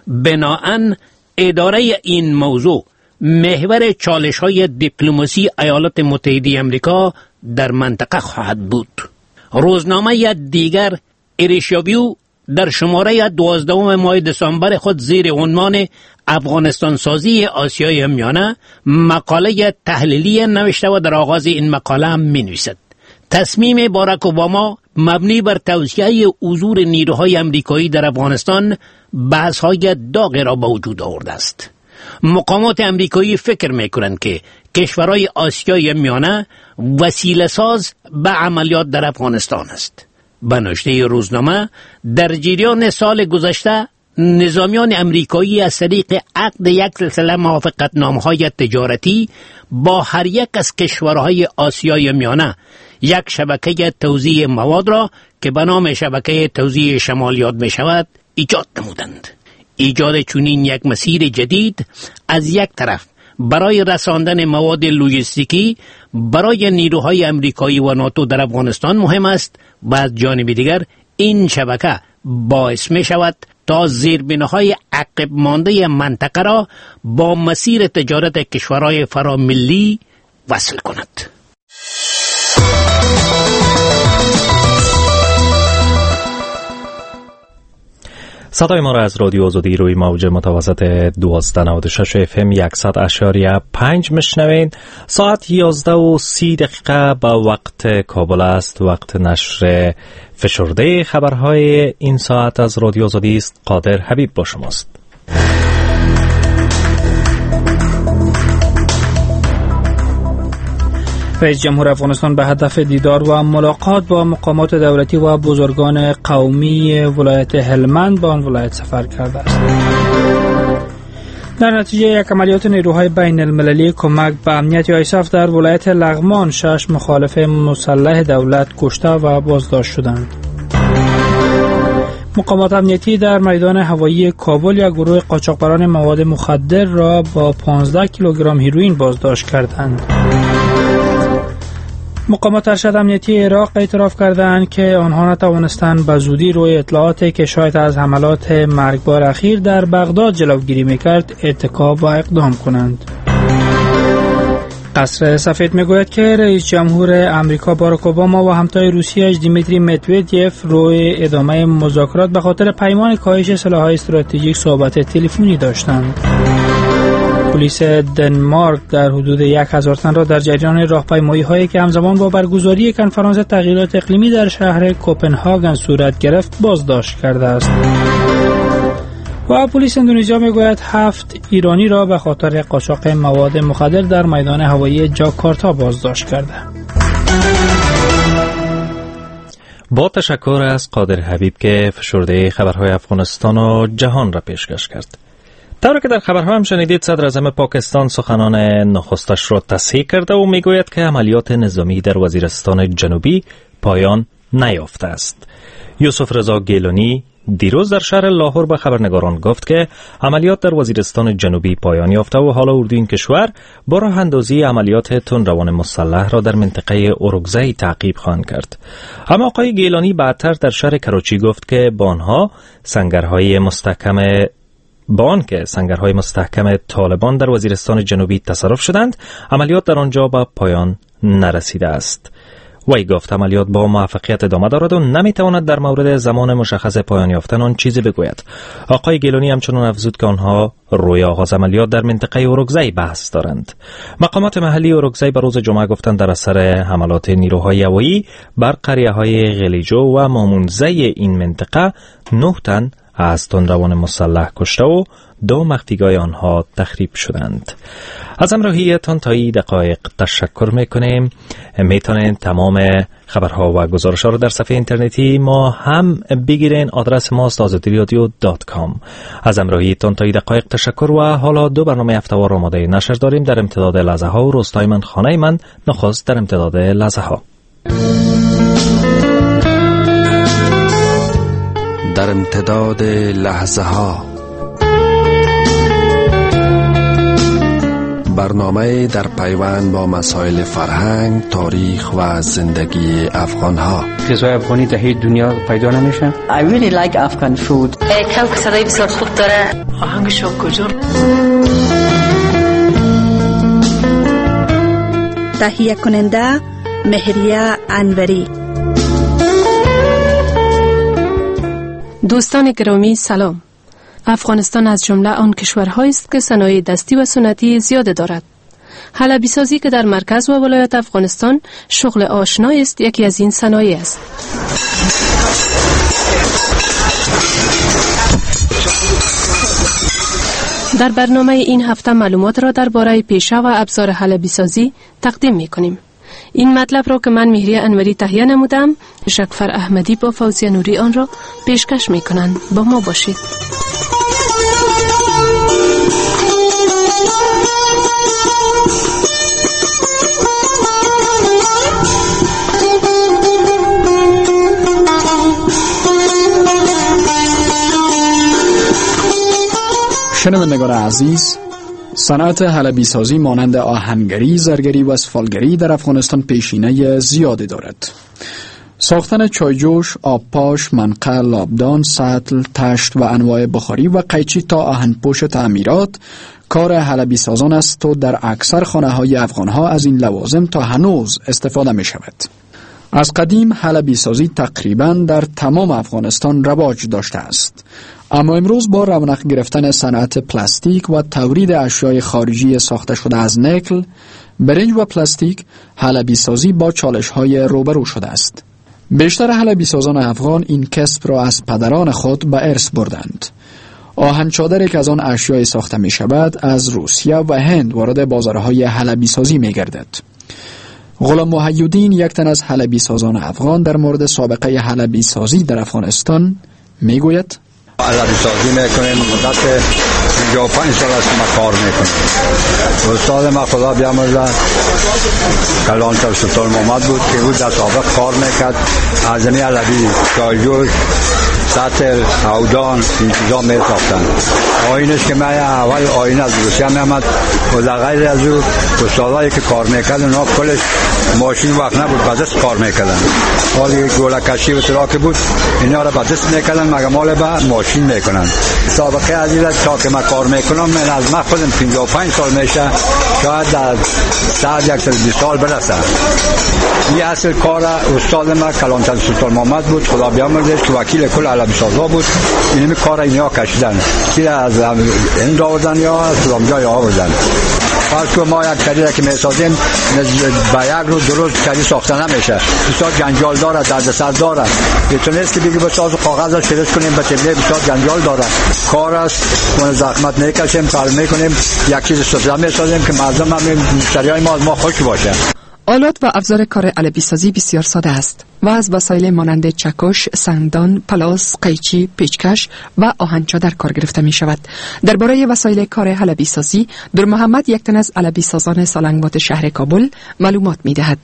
بناهن اداره این موضوع محور چالش‌های دیپلماسی ایالات متحده امریکا در منطقه خواهد بود. روزنامه دیگر ایروشیا در شماره 12 ماه دسامبر خود زیر عنوان افغانستان سازی آسیای میانه مقاله تحلیلی نوشته و در آغاز این مقاله می نویسد تصمیم باراک اوباما مبنی بر توسعه حضور نیروهای امریکایی در افغانستان بحث‌های داغ را به وجود آورده است. مقامات امریکایی فکر می‌کنند که کشورهای آسیای میانه وسیله ساز به عملیات در افغانستان است. به نشریه روزنامه در جریان سال گذشته نظامیان امریکایی از طریق عقد یک سلسله موافقتنامه‌های تجارتی با هر یک از کشورهای آسیای میانه یک شبکه توزیع مواد را که به نام شبکه توزیع شمال یاد می شود ایجاد نمودند. ایجاد چنین یک مسیر جدید از یک طرف برای رساندن مواد لوجستیکی برای نیروهای امریکایی و ناتو در افغانستان مهم است و از جانب دیگر این شبکه باعث می شود تا زیربناهای عقب مانده منطقه را با مسیر تجارت کشورهای فراملی وصل کند. صدای ما را از رادیو آزادی روی موج متوسط 1296 FM 100.5 میشنوین. ساعت 11:30 به وقت کابل است. وقت نشر فشرده خبرهای این ساعت از رادیو آزادی است. قادر حبیب با شماست. رئیس جمهور افغانستان به هدف دیدار و ملاقات با مقامات دولتی و بزرگان قومی ولایت هلمند به آن ولایت سفر کرده است. در نتیجه یک عملیات نیروهای بین المللی کمک به امنیت آیساف در ولایت لغمان 6 مخالف مسلح دولت کشته و بازداشت شدند. مقامات امنیتی در میدان هوایی کابل یک گروه قاچاقبران مواد مخدر را با 15 کیلوگرم هیروئین بازداشت کردند. مقامات ارشد امنیتی عراق اعتراف کردند که آنها نتوانستند به زودی روی اطلاعاتی که شاید از حملات مرگبار اخیر در بغداد جلوگیری میکرد ارتکاب و اقدام کنند. قصر سفید میگوید که رئیس جمهور امریکا باراک اوباما و همتای روسیه‌اش دیمیتری مدودیف روی ادامه مذاکرات به خاطر پیمان کاهش سلاح‌های استراتژیک صحبت تلفنی داشتند. پلیس دنمارک در حدود 1000 تن را در جریان راهپیمایی‌هایی که همزمان با برگزاری کنفرانس تغییرات اقلیمی در شهر کوپنهاگن صورت گرفت بازداشت کرده است. و پلیس اندونزیا میگوید 7 ایرانی را به خاطر قاچاق مواد مخدر در میدان هوایی جاکارتا بازداشت کرده. با تشکر از قادر حبیب که فشرده خبرهای افغانستان و جهان را پیشکش کرد. طوری که در خبرها هم شنیدید، صدر اعظم پاکستان سخنان نخستش را تصحیح کرده و میگوید که عملیات نظامی در وزیرستان جنوبی پایان نیافته است. یوسف رضا گیلانی دیروز در شهر لاهور به خبرنگاران گفت که عملیات در وزیرستان جنوبی پایان یافته و حالا اردوی این کشور با راه اندازی عملیات تندروان مسلح را در منطقه اورگزای تعقیب خواهند کرد. اما آقای گیلانی بعدتر در شهر کراچی گفت که با آنها سنگرهای مستحکم طالبان در وزیرستان جنوبی تصرف شدند، عملیات در آنجا به پایان نرسیده است. وی گفت عملیات با موفقیت ادامه دارد و نمیتواند در مورد زمان مشخص پایان یافتن آن چیزی بگوید. آقای گیلانی همچنان افزود که آنها روی آغاز عملیات در منطقه اورگزای بحث دارند. مقامات محلی اورگزای به روز جمعه گفتند در اثر حملات نیروهای هوایی بر قریه‌های غلیجو و مامونزه این منطقه 9 تن از تندروان مسلح کشته و 2 مخفیگاه آنها تخریب شدند. از همراهیتان تا این دقایق تشکر میکنیم. میتونین تمام خبرها و گزارش‌ها رو در صفحه اینترنتی ما هم بگیرین. آدرس ماست azadiradio.com. از همراهیتان تا این دقایق تشکر و حالا 2 برنامه هفته‌وار آماده نشر داریم. در امتداد لحظه ها و روستای من خانه من، نخست در امتداد لحظه ها. در امتداد لحظه ها، برنامه در پیوند با مسائل فرهنگ، تاریخ و زندگی افغان ها. غذای افغانی در هیچ دنیا پیدا نمیشه. I really like Afghan food. کلک صدای بسیار خوب داره. آهنگش کجا؟ تهیه کننده مهریه انوری. دوستان گرامی سلام. افغانستان از جمله آن کشورهایی است که صنایع دستی و سنتی زیاد دارد. حلبی سازی که در مرکز و ولایت افغانستان شغل آشنایی است، یکی از این صنایع است. در برنامه این هفته معلومات را درباره پیشه و ابزار حلبی سازی تقدیم می کنیم. این مطلب را که من مهریه انوری تهیه نمودم، شکفر احمدی با فوزیه نوری آن را پیشکش می کنند. با ما باشید. شنوندگان عزیز، صنعت حلبی سازی مانند آهنگری، زرگری و اسفالگری در افغانستان پیشینه زیادی دارد. ساختن چایجوش، آبپاش، منقل، لابدان، سطل، تشت و انواع بخاری و قیچی تا آهنپوش تعمیرات کار حلبی سازان است و در اکثر خانه‌های افغان‌ها از این لوازم تا هنوز استفاده می شود. از قدیم حلبی سازی تقریباً در تمام افغانستان رواج داشته است. اما امروز با رونق گرفتن صنعت پلاستیک و تولید اشیای خارجی ساخته شده از نکل، برنج و پلاستیک، حلبی سازی با چالش‌های روبرو شده است. بیشتر حلبی سازان افغان این کسب را از پدران خود به ارث بردند. آهن چادری که از آن اشیای ساخته می شود از روسیه و هند وارد بازارهای حلبی سازی می گردد. غلام محی‌الدین، یک تن از حلبی سازان افغان، در مورد سابقه حلبی سازی در افغانستان می گوید: حلبی سازی میکنیم، مدت 55 سال است ما کار میکنیم. استاد ما خدا بیامرزه کلانتر سلطان محمد بود که او در سابق کار میکرد. از این حلبی، چایجوش، سطل، عودان این چیزا میساختن. آینش که من اول آین از روسیه میامد و در غیر از او استادایی که کار میکردن اونا کلش ماشین وقت نبود، با دست کار میکردن. حالی گوله کشی و تراک بود اینا را با دست میکردن، مگه مال به ماشین میکنن. سابقه عزیز تا که من کار میکنم، من از من خودم 55 سال میشه، شاید در 120 سال برسه. این اصل کار استاد ما کلانتر سلطان محمد بود، خدا بیامرزه، که وکیل کل حلبی سازا بود. این کار اینا کشیدن، که از هند آوردن یا از کدامجای آوردن. فرض که ما یک کاری که میسازیم با یک روز دو روز کاری ساخته نمیشه، بسیار جنجال داره، دردسر داره. اینطور نیست که بگی بساز و کاغذ را شرش کنیم به طبله، بسیار جنجال داره. کار است، اون زحمت میکشیم، کار میکنیم، یک چیز سفره میسازیم که مردم هم مشتریای ما از ما خوش باشه. آلات و افزار کار حلبی سازی بسیار ساده است و از وسایل مانند چکش، سنگدان، پلاس، قیچی، پیچکش و آهنچادر کار گرفته می شود. درباره وسایل کار حلبی سازی، در محمد، یک تن از حلبی سازان سالنگباد شهر کابل، معلومات می دهد.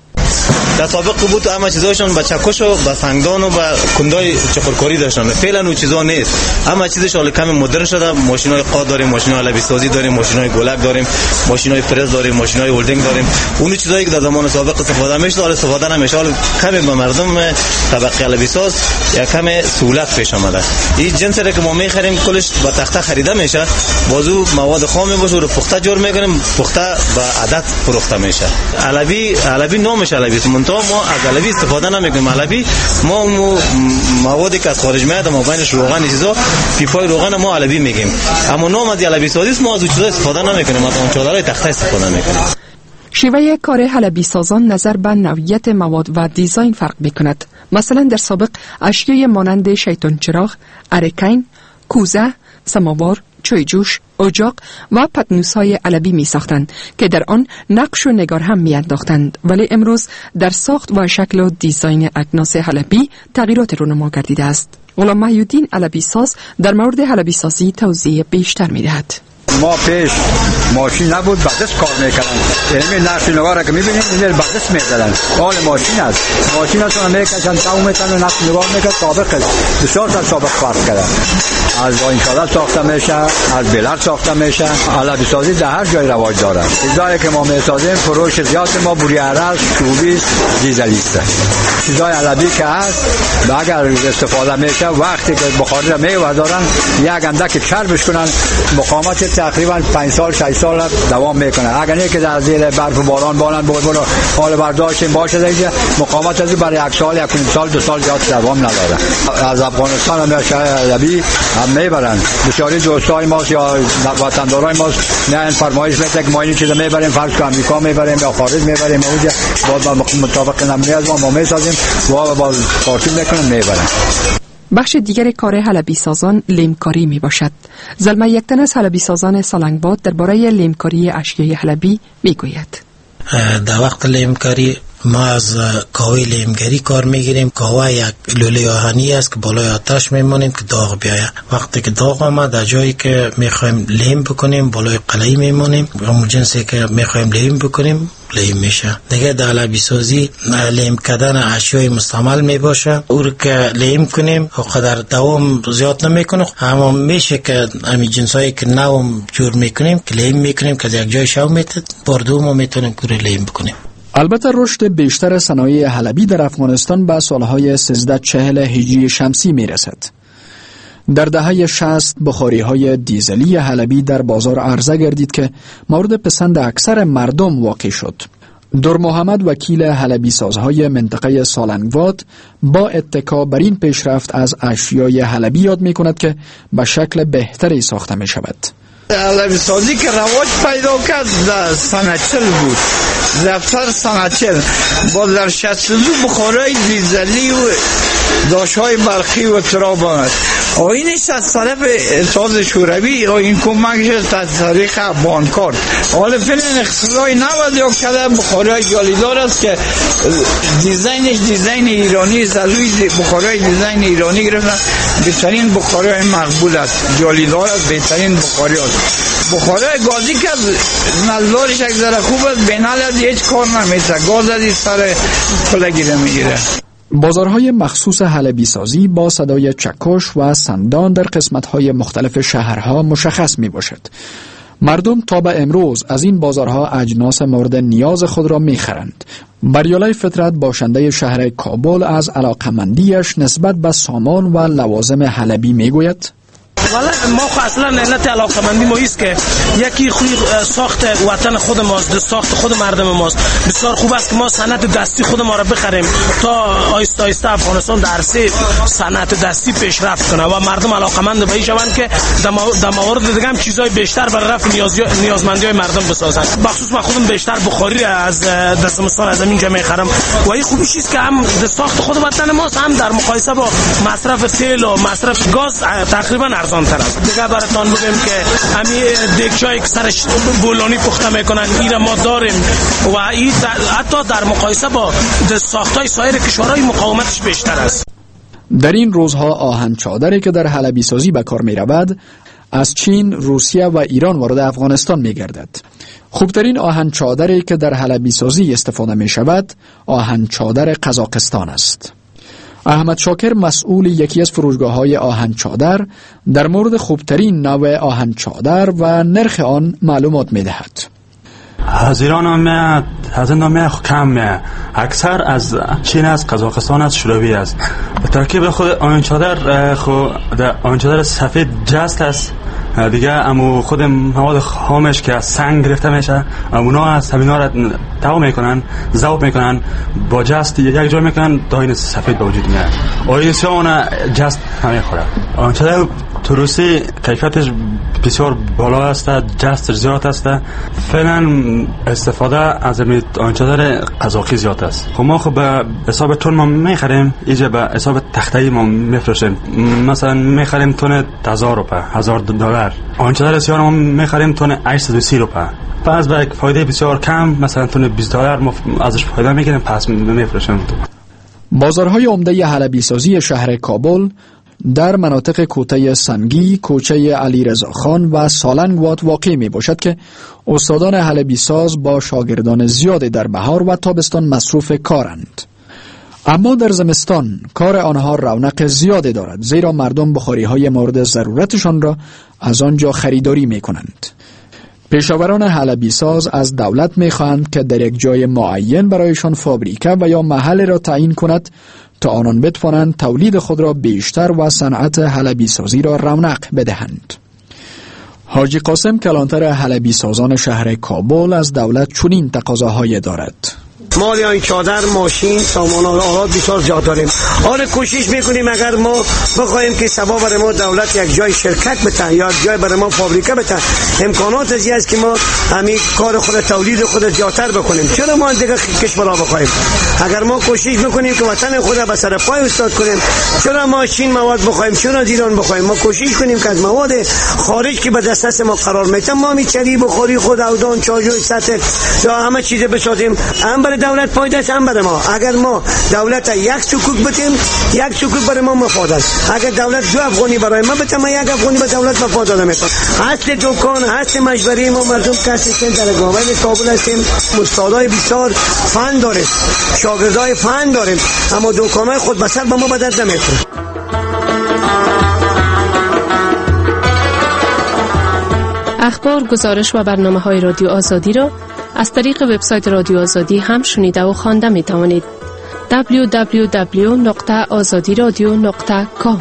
در سابق بود همه چیزاشون با چکش و با سنگدان و با کندای چخورکاری داشتن. فعلا اون چیزا نیست. همه چیزش حالا کم مدرن شده. ماشینای قاد داریم، ماشینای حلبی سازی داریم، ماشینای گلک داریم، ماشینای فرز داریم، ماشینای هولدینگ داریم. اون چیزایی که در زمان سابق استفاده میشد حالا استفاده نمیشه. حالا کم به مردم طبقه حلبی ساز یا کم سهولت پیش آمده. این جنسی را که ما میخریم کلش با تخته خریده میشه. بازو مواد خام باشه رو پخته جور میکنیم، پخته با عدد فروخته میشه. حلبی نامش حلبی است. ما از حلبی استفاده نمیکنیم. حلبی ما موادی که از خارج میاد، ما بینش روغن چیزا، پیپای روغن ما حلبی میگیم. اما نام از حلبی سازی ما از اون چیزا استفاده نمیکنیم. ما اون چادرای تخته استفاده میکنیم. شیوه کار حلبی سازان نظر به نوعیت مواد و دیزاین فرق میکند. مثلا در سابق اشیای مانند شیطان چراغ، ارکین، کوزه، سماوار، چایجوش، اجاق و پتنوس‌های حلبی می ساختند که در آن نقش و نگار هم می انداختند، ولی امروز در ساخت و شکل و دیزاین اجناس حلبی تغییرات رونما گردیده است. غلام محی‌الدین حلبی ساز در مورد حلبی سازی توضیح بیشتر می دهد. ما پیش ماشین نبود، با دست کار میکردن. یعنی نقش نگار که میبینید اینجا با دست میزدن. حال ماشین است. ماشین است اون میکشن، تاو میتن و نقش نگار میکرد. سابق بسیار تا سابق فرق کرده. از اینشالله ساخته میشه، از بلر ساخته میشه. حلبی سازی در هر جای رواج داره. چیزایی که ما میسازیم فروش زیاد ما بوری عرض، چوبی، دیزلی است. چیزای حلبی که هست اگر استفاده میشه وقتی که بخاری را میوردارن یک اندک چربش کنن، مقاومت تقریبا 5 سال 6 سال دوام میکنه. اگر نه که در زیر برف و باران بالن بلبل حال برداشت باشه دیگه مقاومت از برای 1 سال 1 سال 2 سال زیاد دوام نداره. از افغانستان هم حلبی هم میبرن. بسیاری دوستای ما یا وطندارای ما نه فرمایش میده که ما این چیزا میبریم، فرض کن آمریکا میبریم یا خارج میبریم، اونجا با مطابق نمونه از ما میسازیم و با کارتون میکنن میبرن. بخش دیگر کار حلبی سازان لیمکاری می باشد. زلمه یک تن از حلبی سازان سالنگباد درباره لیمکاری اشیای حلبی می گوید. در وقت لیمکاری ما از کاوه لیمگری کار میگیریم. کاوه یک لوله آهنی است که بالای آتش میمونیم که داغ بیاید. وقتی که داغ آمد در جایی که میخوایم لیم بکنیم بالای قلعی میمونیم، همون جنسی که میخوایم لیم بکنیم لیم میشه. دیگه در حلبی سازی لیم کردن اشیای مستعمل میباشه. او رو که لیم کنیم قدر دوام زیاد نمیکنه، اما میشه که همین جنسایی که نو جور میکنیم که لیم میکنیم که یک جای شو میتد بار دوم میتونیم که لیم بکنیم. البته رشد بیشتر صنایع حلبی در افغانستان به سالهای 1340 هجری شمسی میرسد. در دهه 60 بخاری‌های دیزلی حلبی در بازار عرضه گردید که مورد پسند اکثر مردم واقع شد. در محمد وکیل حلبی سازهای منطقه سالنگواد با اتکا بر این پیشرفت از اشیای حلبی یاد می‌کند که به شکل بهتری ساخته می‌شود. حلبی سازی که رواج پیدا کرد در سنه 40 بود، دفتر سنه 40 با در 62 بخارای دیزلی و داشت‌های برقی و تراب آمد. اینش از طرف اتحاد شوروی این کمکش از طریق بانکارد. حالا فعلا اقتصادی 91 کده بخارای جالیدار است که دیزاینش دیزاین ایرانی است. از روی بخارای دیزاین ایرانی گرفتن. بهترین بخارای مقبول است، جالیدار است، بهترین بخاری است. بخارای گازی که نزدارش یک ذره خوب است، بینال هیچ کار نمیشه، گاز از سر پلگیره میگیره. بازارهای مخصوص حلبی سازی با صدای چکش و سندان در قسمت‌های مختلف شهرها مشخص می باشد. مردم تا به امروز از این بازارها اجناس مورد نیاز خود را می خرند. بریالای فطرت باشنده شهر کابل از علاقمندیش نسبت به سامان و لوازم حلبی می گوید: والا ما خو اصلا علت علاقمندی ما ایست که یکی خوی ساخت وطن خود ماست، ساخت خود مردم ماست. بسیار خوب است که ما صنعت دستی خود ما را بخریم تا آیسته آیسته افغانستان در عرصه صنعت دستی پیشرفت کنه و مردم علاقمند به این شوند که در موارد دیگه هم چیزای بیشتر برای رفع نیازمندی های مردم بسازند. بخصوص من خودم بیشتر بخاری از دستمستان از اینجا میخرم و این خوبیش است که هم ساخت خود وطن ماست، هم در مقایسه با مصرف تیل و مصرف گاز تقریبا ارزان تر است. دیگه براتون بگم که همین دیگچایی که سرش بولانی پخته میکنن این ما داریم و این حتی در مقایسه با ساختای سایر کشورهای مقاومتش بیشتر است. در این روزها آهن چادری که در حلبی سازی به کار می رود از چین، روسیه و ایران وارد افغانستان می گردد. خوبترین آهن چادری که در حلبی سازی استفاده می شود آهن چادر قزاقستان است. احمد شاکر مسئول یکی از فروشگاه‌های آهن چادر در مورد خوبترین نوع آهن چادر و نرخ آن معلومات می‌دهد. از ایران هم از این کم اکثر از چین است، قزاقستان است، شوروی است. به ترکیب خود آهن چادر سفید جست است دیگه، امو خود مواد خامش که از سنگ گرفته میشه اونا از همینا را تاو میکنن، ذوب میکنن، با جست یک جای میکنن تا این سفید به وجود میاد. آیسیا اونا جست نمیخوره. آهن چادر تروسی کیفیتش بسیار بالا است، جست زیاد است. فعلا استفاده از آهن چادر قزاقی زیاد است. خب ما به حساب تن ما میخریم، اینجا به حساب تخته‌ای ما میفروشیم. مثلا میخریم تن 1000 روپیه، $1000. آهن چادر سیاه ما میخریم تن 830 روپیه. پس با یک فایده بسیار کم، مثلا تن $20 ما ازش فایده میگیریم، پس میفروشیم. بازارهای عمده حلبی سازی شهر کابل در مناطق کوته سنگی، کوچه علیرضا خان و سالنگواد واقع می باشد که استادان حلبی ساز با شاگردان زیاد در بهار و تابستان مصروف کارند. اما در زمستان کار آنها رونق زیاد دارد، زیرا مردم بخاری‌های مورد ضرورتشان را از آنجا خریداری می کنند. پیشاوران حلبی ساز از دولت می خواهند که در یک جای معین برایشان فابریکه و یا محل را تعیین کند تا آنان بتوانند تولید خود را بیشتر و صنعت حلبی سازی را رونق بدهند. حاجی قاسم کلانتر حلبی سازان شهر کابل از دولت چنین تقاضاهایی دارد. مال این چادر، ماشین، سامان آلات بسیار زیاد داریم. حال کوشش میکنیم اگر ما بخوایم که سبا برای ما دولت یک جای شرکت بده یا یک جای برای ما فابریکه بده، امکانات ازی است که ما همین کار خود تولید خود زیادتر بکنیم. چرا ما دیگه کشورها بخوایم؟ اگر ما کوشش میکنیم که وطن خود به سر پای استاد کنیم، چرا ما چین مواد بخوایم؟ چرا از ایران بخوایم؟ ما کوشش کنیم که از مواد خارج که به دسترس ما قرار میده ما میچری بخوری خود اودان چاجوی سطح یا همه چیز بسازیم، هم برای دولت فایده است هم برای ما. اگر ما دولت یک سکوک بدیم، یک سکوک برای ما مفاد است. اگر دولت 2 افغانی برای ما بده، ما 1 افغانی به دولت مفاد داده میکنم. اصل دکان، اصل مجبری ما مردم کسی که در گاوه کابل هستیم، استادای بسیار فن داریم، شاگردای فن داریم، اما دکانای خود بسر به ما بدد نمیکنه. اخبار، گزارش و برنامه‌های رادیو آزادی را از طریق وبسایت رادیو آزادی هم شنیده و خوانده می توانید. www.azadiradio.com.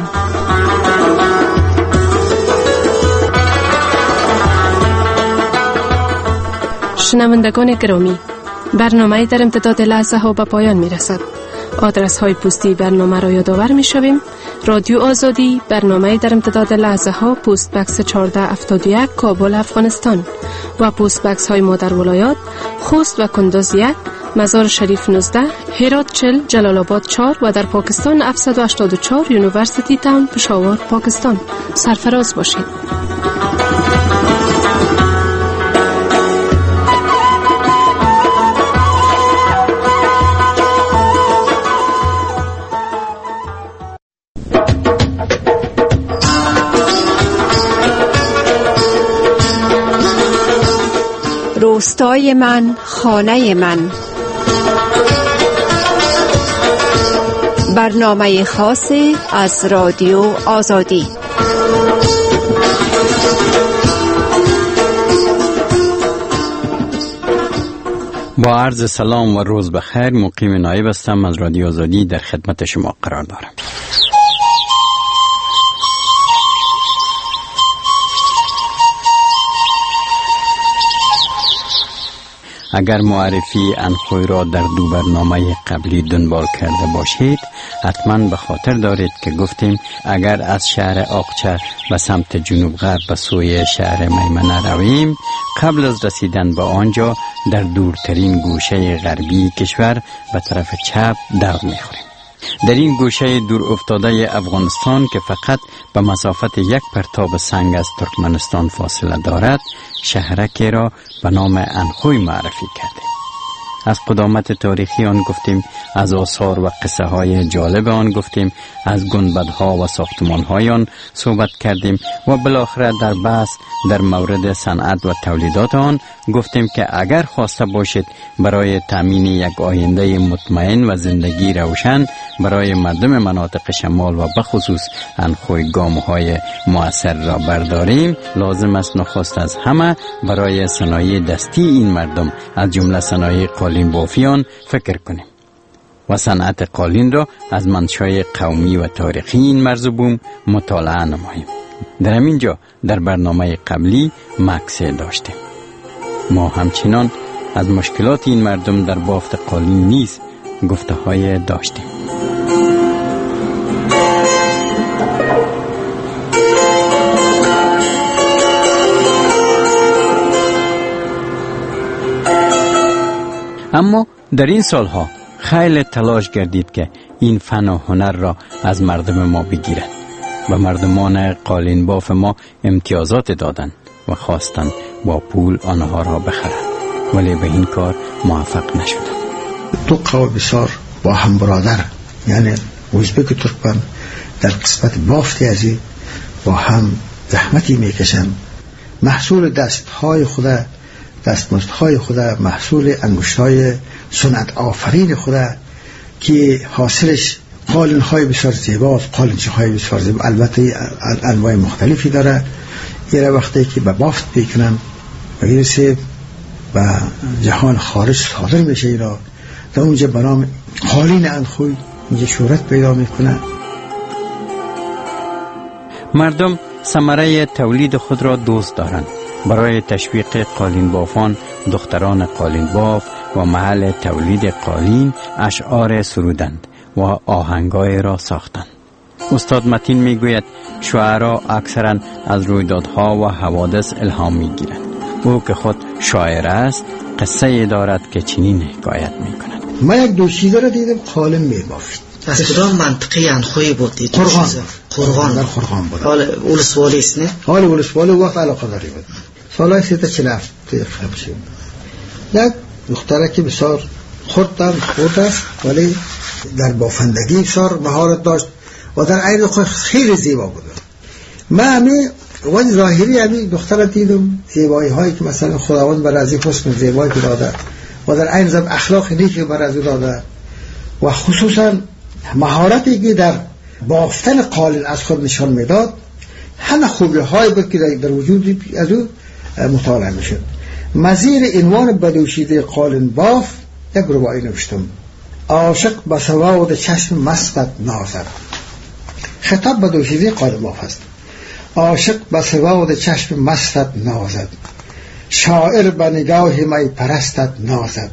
شنوندگان گرامی، برنامه در امتداد لحظه ها به پایان می رسد. آدرس های پستی برنامه را یادآور می شویم. رادیو آزادی، برنامه در امتداد لحظه ها، پست بکس 1471 کابل افغانستان و پست بکس های ما در ولایات خوست و کندوز 1، مزار شریف 19، هرات 40، جلال آباد 4 و در پاکستان 784 یونیورسیتی تاون پشاور پاکستان. سرفراز باشید. روستای من، خانه من. برنامه خاصی از رادیو آزادی. با عرض سلام و روز بخیر، مقیم نایب هستم از رادیو آزادی در خدمت شما قرار دارم. اگر معرفی انخوی را در 2 برنامه قبلی دنبال کرده باشید، حتما به خاطر دارید که گفتیم اگر از شهر آقچه به سمت جنوب غرب به سوی شهر میمنه رویم، قبل از رسیدن به آنجا در دورترین گوشه غربی کشور به طرف چپ دور می‌خوریم. در این گوشه دور افتاده افغانستان که فقط به مسافت 1 پرتاب سنگ از ترکمنستان فاصله دارد، شهرکی را به نام انخوی معرفی کردیم. از قدامت تاریخی آن گفتیم، از آثار و قصه های جالب آن گفتیم، از گنبدها و ساختمان‌های آن صحبت کردیم و بالاخره در بحث در مورد صنعت و تولیدات آن گفتیم که اگر خواسته باشید برای تامین یک آینده مطمئن و زندگی روشن برای مردم مناطق شمال و بخصوص انخوی گام‌های مؤثر را برداریم، لازم است نخست از همه برای صنایع دستی این مردم از جمله صنایع قالین بافیان فکر کنیم و صنعت قالین را از منشأ قومی و تاریخی این مرزبون مطالعه نماییم. در همینجا در برنامه قبلی مکث داشتیم. ما همچنان از مشکلات این مردم در بافت قالین نیز گفته‌های داشتیم. اما در این سالها خیلی تلاش کردید که این فن و هنر را از مردم ما بگیرد و مردمان قالین باف ما امتیازات دادند و خواستند با پول آنها را بخرند، ولی به این کار موفق نشدند. 2 قوم بسیار با هم برادر، یعنی ازبک و ترکمن، در قسمت بافتی ازی با هم زحمتی میکشند. محصول دستهای خود، دستمزدهای خود، محصول انگشتهای صنعت آفرین خود که حاصلش قالین‌های بسیار زیباست، قالینچه‌های بسیار زیبا، البته انواع مختلفی داره. یه وقتی که به بافت بکنن و میرسه به جهان خارج صادر میشه، ایران در اونجا به نام قالین انخوی اینجا شهرت پیدا میکنه. مردم ثمره تولید خود را دوست دارند. برای تشویق قالین بافان، دختران قالین باف و محل تولید قالین اشعار سرودند و آهنگای را ساختند. استاد متین میگوید شاعرها اکثرا از رویدادها و حوادث الهام میگیرند. او که خود شاعر است قصه دارد که چنین حکایت میکند. من یک دوشیزه را دیدم قالین میبافت. از کدام منطقه انخوی بود؟ قرغان. در قرغان بود. حال اولسوالی است نه؟ حال اولسوالی وقت علاقه داری بود. سالهای 347 قبل یک دختره که بسیار خورد است ولی در بافندگی بسیار مهارت داشت و در عین خود خیلی زیبا بود. من همی ولی ظاهری همی دختره دیدم، زیبایی هایی که مثلا خداوند بر از این حسن زیبایی که داده و در عین ضمن اخلاق نیکی بر از داده و خصوصا مهارتی که در بافتن قالین از خود نشان میداد، همه خوبی های بود که در وجود از او مطالعه میشد. مزیر عنوان بدوشیده قالین باف یک رباعی نوشتم: عاشق به سواد چشم مستت نازد. خطاب بدوشیده قالین باف است. عاشق به سواد چشم مستت نازد، شاعر به نگاه می پرستت نازد،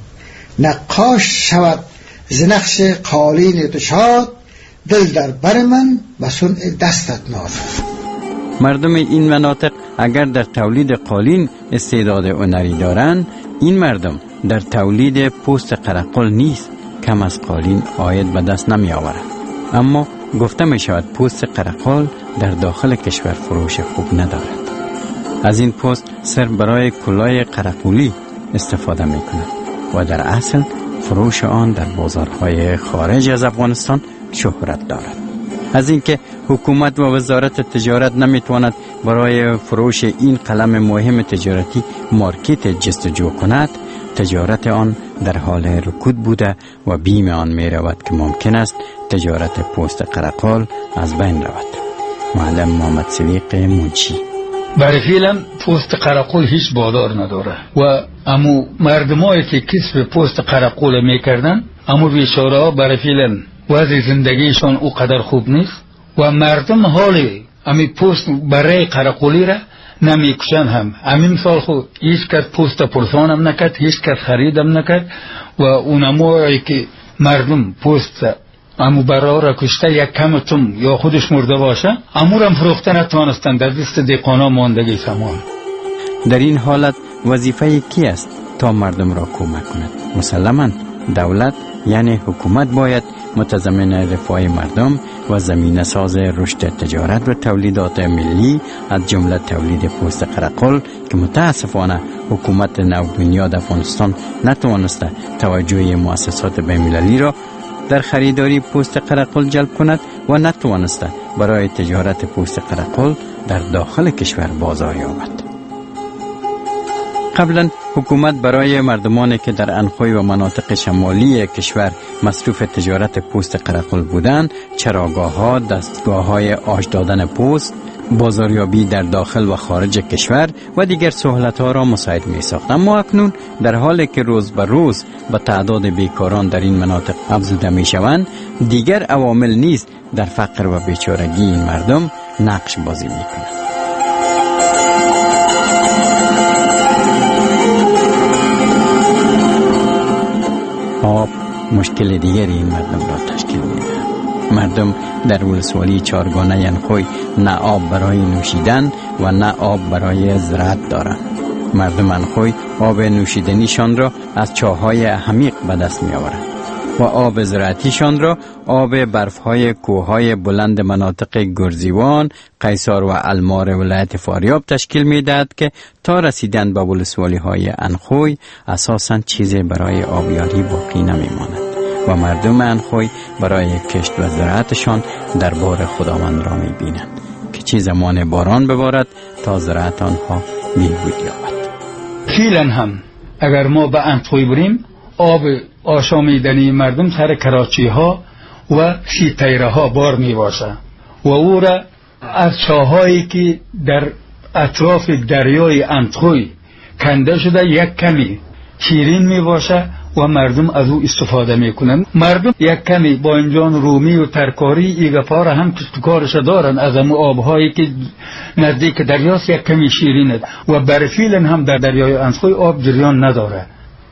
نقاش شود ز نقش قالین تو شاد، دل در بر من به صنع دستت نازد. مردم این مناطق اگر در تولید قالین استعداد هنری دارند، این مردم در تولید پوست قرقل نیز کم از قالین عاید به دست نمی آورند. اما گفته می شود پوست قرقل در داخل کشور فروش خوب ندارد. از این پوست صرف برای کلاه قرقلی استفاده می کند و در اصل فروش آن در بازارهای خارج از افغانستان شهرت دارد. از اینکه حکومت و وزارت تجارت نمیتواند برای فروش این قلم مهم تجارتی مارکت جستجو کند، تجارت آن در حال رکود بوده و بیم آن می رود که ممکن است تجارت پوست قرقل از بین رود. معلم محمد صدیق منشی: برای فعلا پوست قرقل هیچ بازار نداره و امو مردمایی که کسب پوست قرقل میکردن، امو بیچاره ها برای فعلا وضع زندگیشان او قدر خوب نیست و مردم حالی امی پوست برای قرقلی را نمیکشن. هم امین سال خود هیچ کس پوست پرسانم نکرد، هیچ کس خریدم نکرد و اونمایی که مردم پوست امو برا را کشته یک کم تم یا خودش مرده باشه، امورم فروخته نتوانستن، در دست دیقانا ماندگی سامان. در این حالت وظیفه کی است تا مردم را کمک کند؟ مسلماً دولت یعنی حکومت باید متضمن رفاه مردم و زمینه ساز رشد تجارت و تولیدات ملی از جمله تولید پوست قرقل که متاسفانه حکومت نوبنیاد افغانستان نتوانسته توجه مؤسسات بین‌المللی را در خریداری پوست قرقل جلب کند و نتوانسته برای تجارت پوست قرقل در داخل کشور بازار یابد. قبلا حکومت برای مردمانی که در انخوی و مناطق شمالی کشور مصروف تجارت پوست قرقل بودند، چراگاه‌ها، دستگاه‌های آش دادن پوست، بازاریابی در داخل و خارج کشور و دیگر سهولت‌ها را مساعد می‌ساخت. اما اکنون در حالی که روز به روز به تعداد بیکاران در این مناطق افزوده می‌شوند، دیگر عوامل نیز در فقر و بیچارگی این مردم نقش بازی می‌کنند. آب مشکل دیگری این مردم را تشکیل می‌دهد. مردم در ولسوالی چارگانه انخوی نه آب برای نوشیدن و نه آب برای زراعت دارند. مردم انخوی آب نوشیدنیشان را از چاه‌های عمیق به دست می‌آورند و آب زراعتیشان را آب برف‌های کوه‌های بلند مناطق گرزیوان، قیصار و المار ولایت فاریاب تشکیل می‌دهد که تا رسیدن به ولسوالی‌های انخوی اساساً چیزی برای آبیاری باقی نمی‌ماند و مردم انخوی برای کشت و زراعتشان دربار خداوند را می‌بینند که چه زمان باران ببارد تا زراعت آنها بهبود یابد. فعلا هم اگر ما به انخوی بریم، آب آشامیدنی مردم سر کراچی ها و سیتیره ها بار می باشه و او را از چاهایی که در اطراف دریای انخوی کنده شده یک کمی شیرین می باشه و مردم از او استفاده می کنند. مردم یک کمی با انجان رومی و ترکاری ایگفار هم کارش دارن از امو آبهایی که نزدیک دریاست یک کمی شیرینه و برفیلن هم در دریای انخوی آب جریان نداره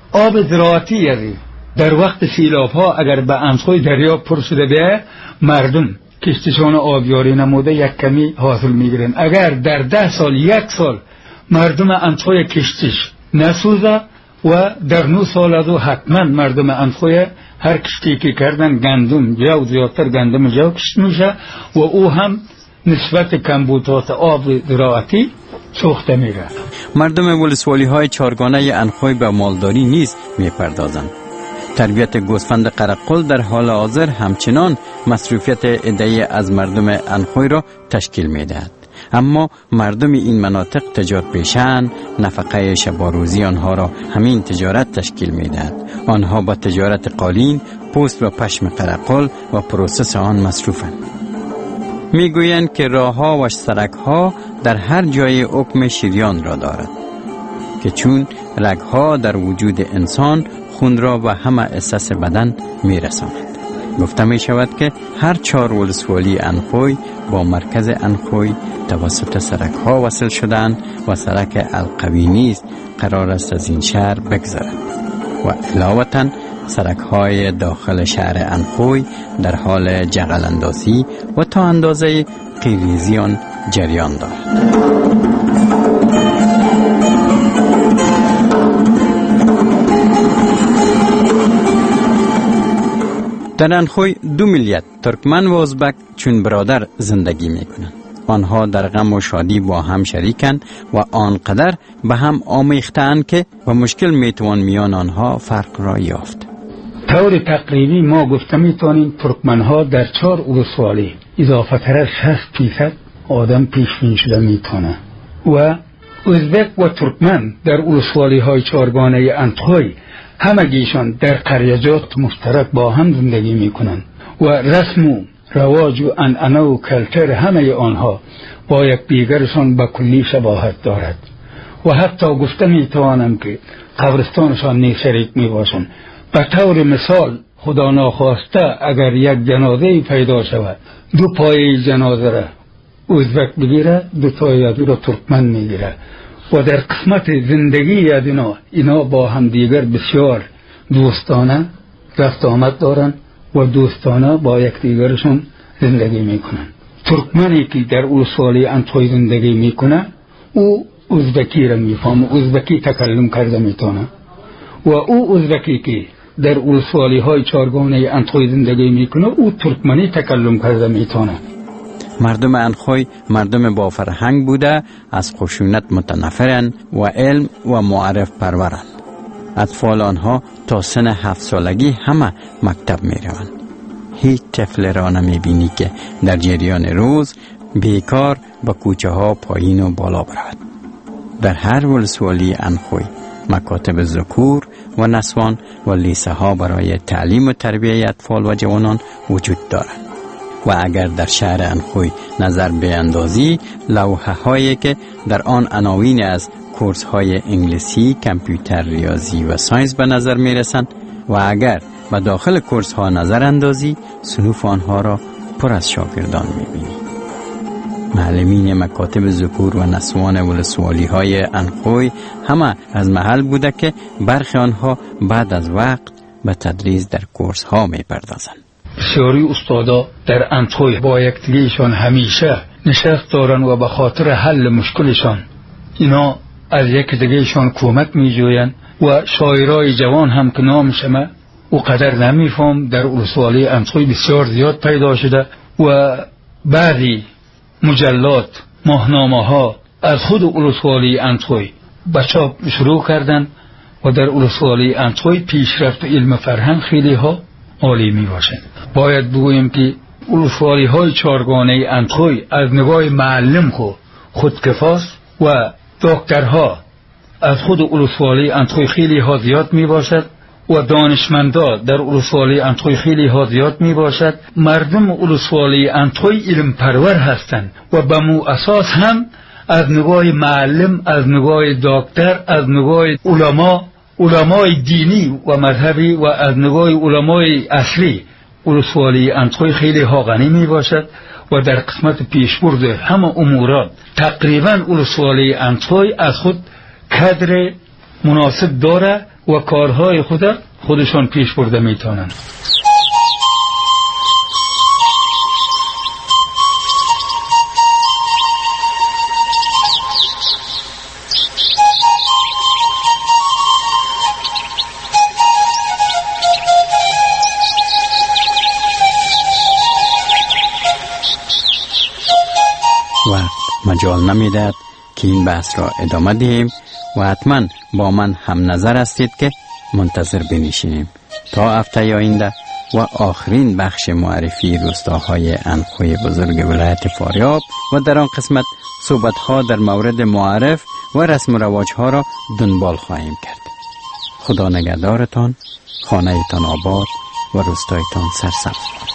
آب زراعتی یعنی در وقت سیلاب ها اگر به اندخوی دریا پر شده بیه، مردم کشتشان آبیاری نموده یک کمی حاصل میگیرن. اگر در 10 سال 1 سال مردم اندخوی کشتش نسوزه و در 9 سال از او حتما مردم اندخوی هر کشتی که کردن گندم جو زیادتر گندم جو کشت میشه و او هم نسبت کمبودات آب زراعتی سوخته میره. مردم ولسوالی های چارگانه انخوی به مالداری نیز میپردازند. تربیت گوسفند قرقل در حال حاضر همچنان مصروفیت عده‌ای از مردم انخوی را تشکیل میدهد. اما مردم این مناطق تجارت پیشند، نفقه شب و روزی آنها را همین تجارت تشکیل میدهد. آنها با تجارت قالین، پوست و پشم قرقل و پروسس آن مصروفند. میگویند که راهها و سرکها در هر جای حکم شریان را دارد که چون رگها در وجود انسان خون را به همه حصص بدن میرساند. گفته می شود که هر 4 ولسوالی انخوی با مرکز انخوی توسط سرکها وصل شدند و سرک القوی نیز قرار است از این شهر بگذرد و علاوةً سرک‌های داخل شهر انخوی در حال جغل اندازی و تا اندازه قیریزیان جریان دارد. در انخوی 2 ملیت ترکمن و ازبک چون برادر زندگی می کنند. آنها در غم و شادی با هم شریکند و آنقدر به هم آمیختند که با مشکل می توان میان آنها فرق را یافت. طور تقریبی ما گفته میتونیم ترکمن ها در 4 ولسوالی اضافه تر از 60% آدم پیش بینی شده میتونه و ازبک و ترکمن در ولسوالی های چارگانه انخوی همگیشان در قریجات مشترک با هم زندگی میکنند و رسم و رواج و عنعنه و کلچر همه آنها با یک دیگرشان به کلی شباهت دارد و حتی گفته میتوانم که قبرستانشان نیز شریک میباشند. به طور مثال خدا ناخواسته اگر یک جنازه پیدا شود 2 پای جنازه را ازبک بگیره 2 پای را ترکمن میگیره و در قسمت زندگی از اینا با هم دیگر بسیار دوستانه رفت آمد دارن و دوستانه با یک دیگرشون زندگی میکنن. ترکمنی که در ولسوالی انخوی زندگی میکنه او ازبکی را میفهمه، ازبکی تکلم کرده میتونه و او ازبکی که در ولسوالی های چارگانه انخوی زندگی میکنه او ترکمنی تکلم کرده میتونه. مردم انخوی مردم با فرهنگ بوده، از خشونت متنفرند و علم و معرف پرورند. اطفال آنها تا سن 7 سالگی همه مکتب می روند. هیچ طفل را نمی بینی که در جریان روز بیکار با کوچه ها پایین و بالا برود. در هر ولسوالی انخوی مکاتب ذکور و نسوان و لیسه ها برای تعلیم و تربیت اطفال و جوانان وجود دارد. و اگر در شهر انخوی نظر بیندازی لوحه هایی که در آن عناوین از کورس های انگلیسی، کامپیوتر، ریاضی و ساینس به نظر می رسند و اگر به داخل کورس ها نظر اندازی صنوف آنها را پر از شاگردان می بینی. معلمین مکاتب ذکور و نسوان ولسوالی های انخوی همه از محل بوده که برخی آنها بعد از وقت به تدریس در کورس ها می پردازند. بسیاری استادا در انخوی با یکدیگه‌شان همیشه نشست دارن و به خاطر حل مشکلشان اینا از یکدیگه‌شان کمک می‌جوین و شاعرای جوان هم که نامشمه او قدر نمیفهم در ولسوالی انخوی بسیار زیاد پیدا شده و بعضی مجلات ماهنامه ها از خود ولسوالی انخوی به چاپ شروع کردن و در ولسوالی انخوی پیشرفت علم فرهنگ خیلی ها عالی می باشد. باید بگوییم که ولسوالی های چارگانه انخوی از نگاه معلم خودکفاست و دکترها از خود ولسوالی انخوی خیلی ها زیاد می باشد و دانشمندا در ولسوالی انخوی خیلی ها زیاد می باشد. مردم ولسوالی انخوی علم پرور هستند و به مو اساس هم از نگاه معلم، از نگاه دکتر، از نگاه علمای دینی و مذهبی و از نگاه علمای اصلی ولسوالی انخوی خیلی ها غنی می باشد و در قسمت پیشبرد همه امورات تقریبا ولسوالی انخوی از خود کادر مناسب داره و کارهای خودشان پیش برده میتونن. وقت مجال نمیداد که این بحث را ادامه دهیم و حتما با من هم نظر هستید که منتظر بنشینیم تا هفته آینده و آخرین بخش معرفی روستاهای انخوی بزرگ ولایت فاریاب و در آن قسمت صحبت‌ها در مورد معارف و رسم و رواج‌ها را دنبال خواهیم کرد. خدا نگهدارتان، خانه‌تان آباد و روستایتان سرسبز.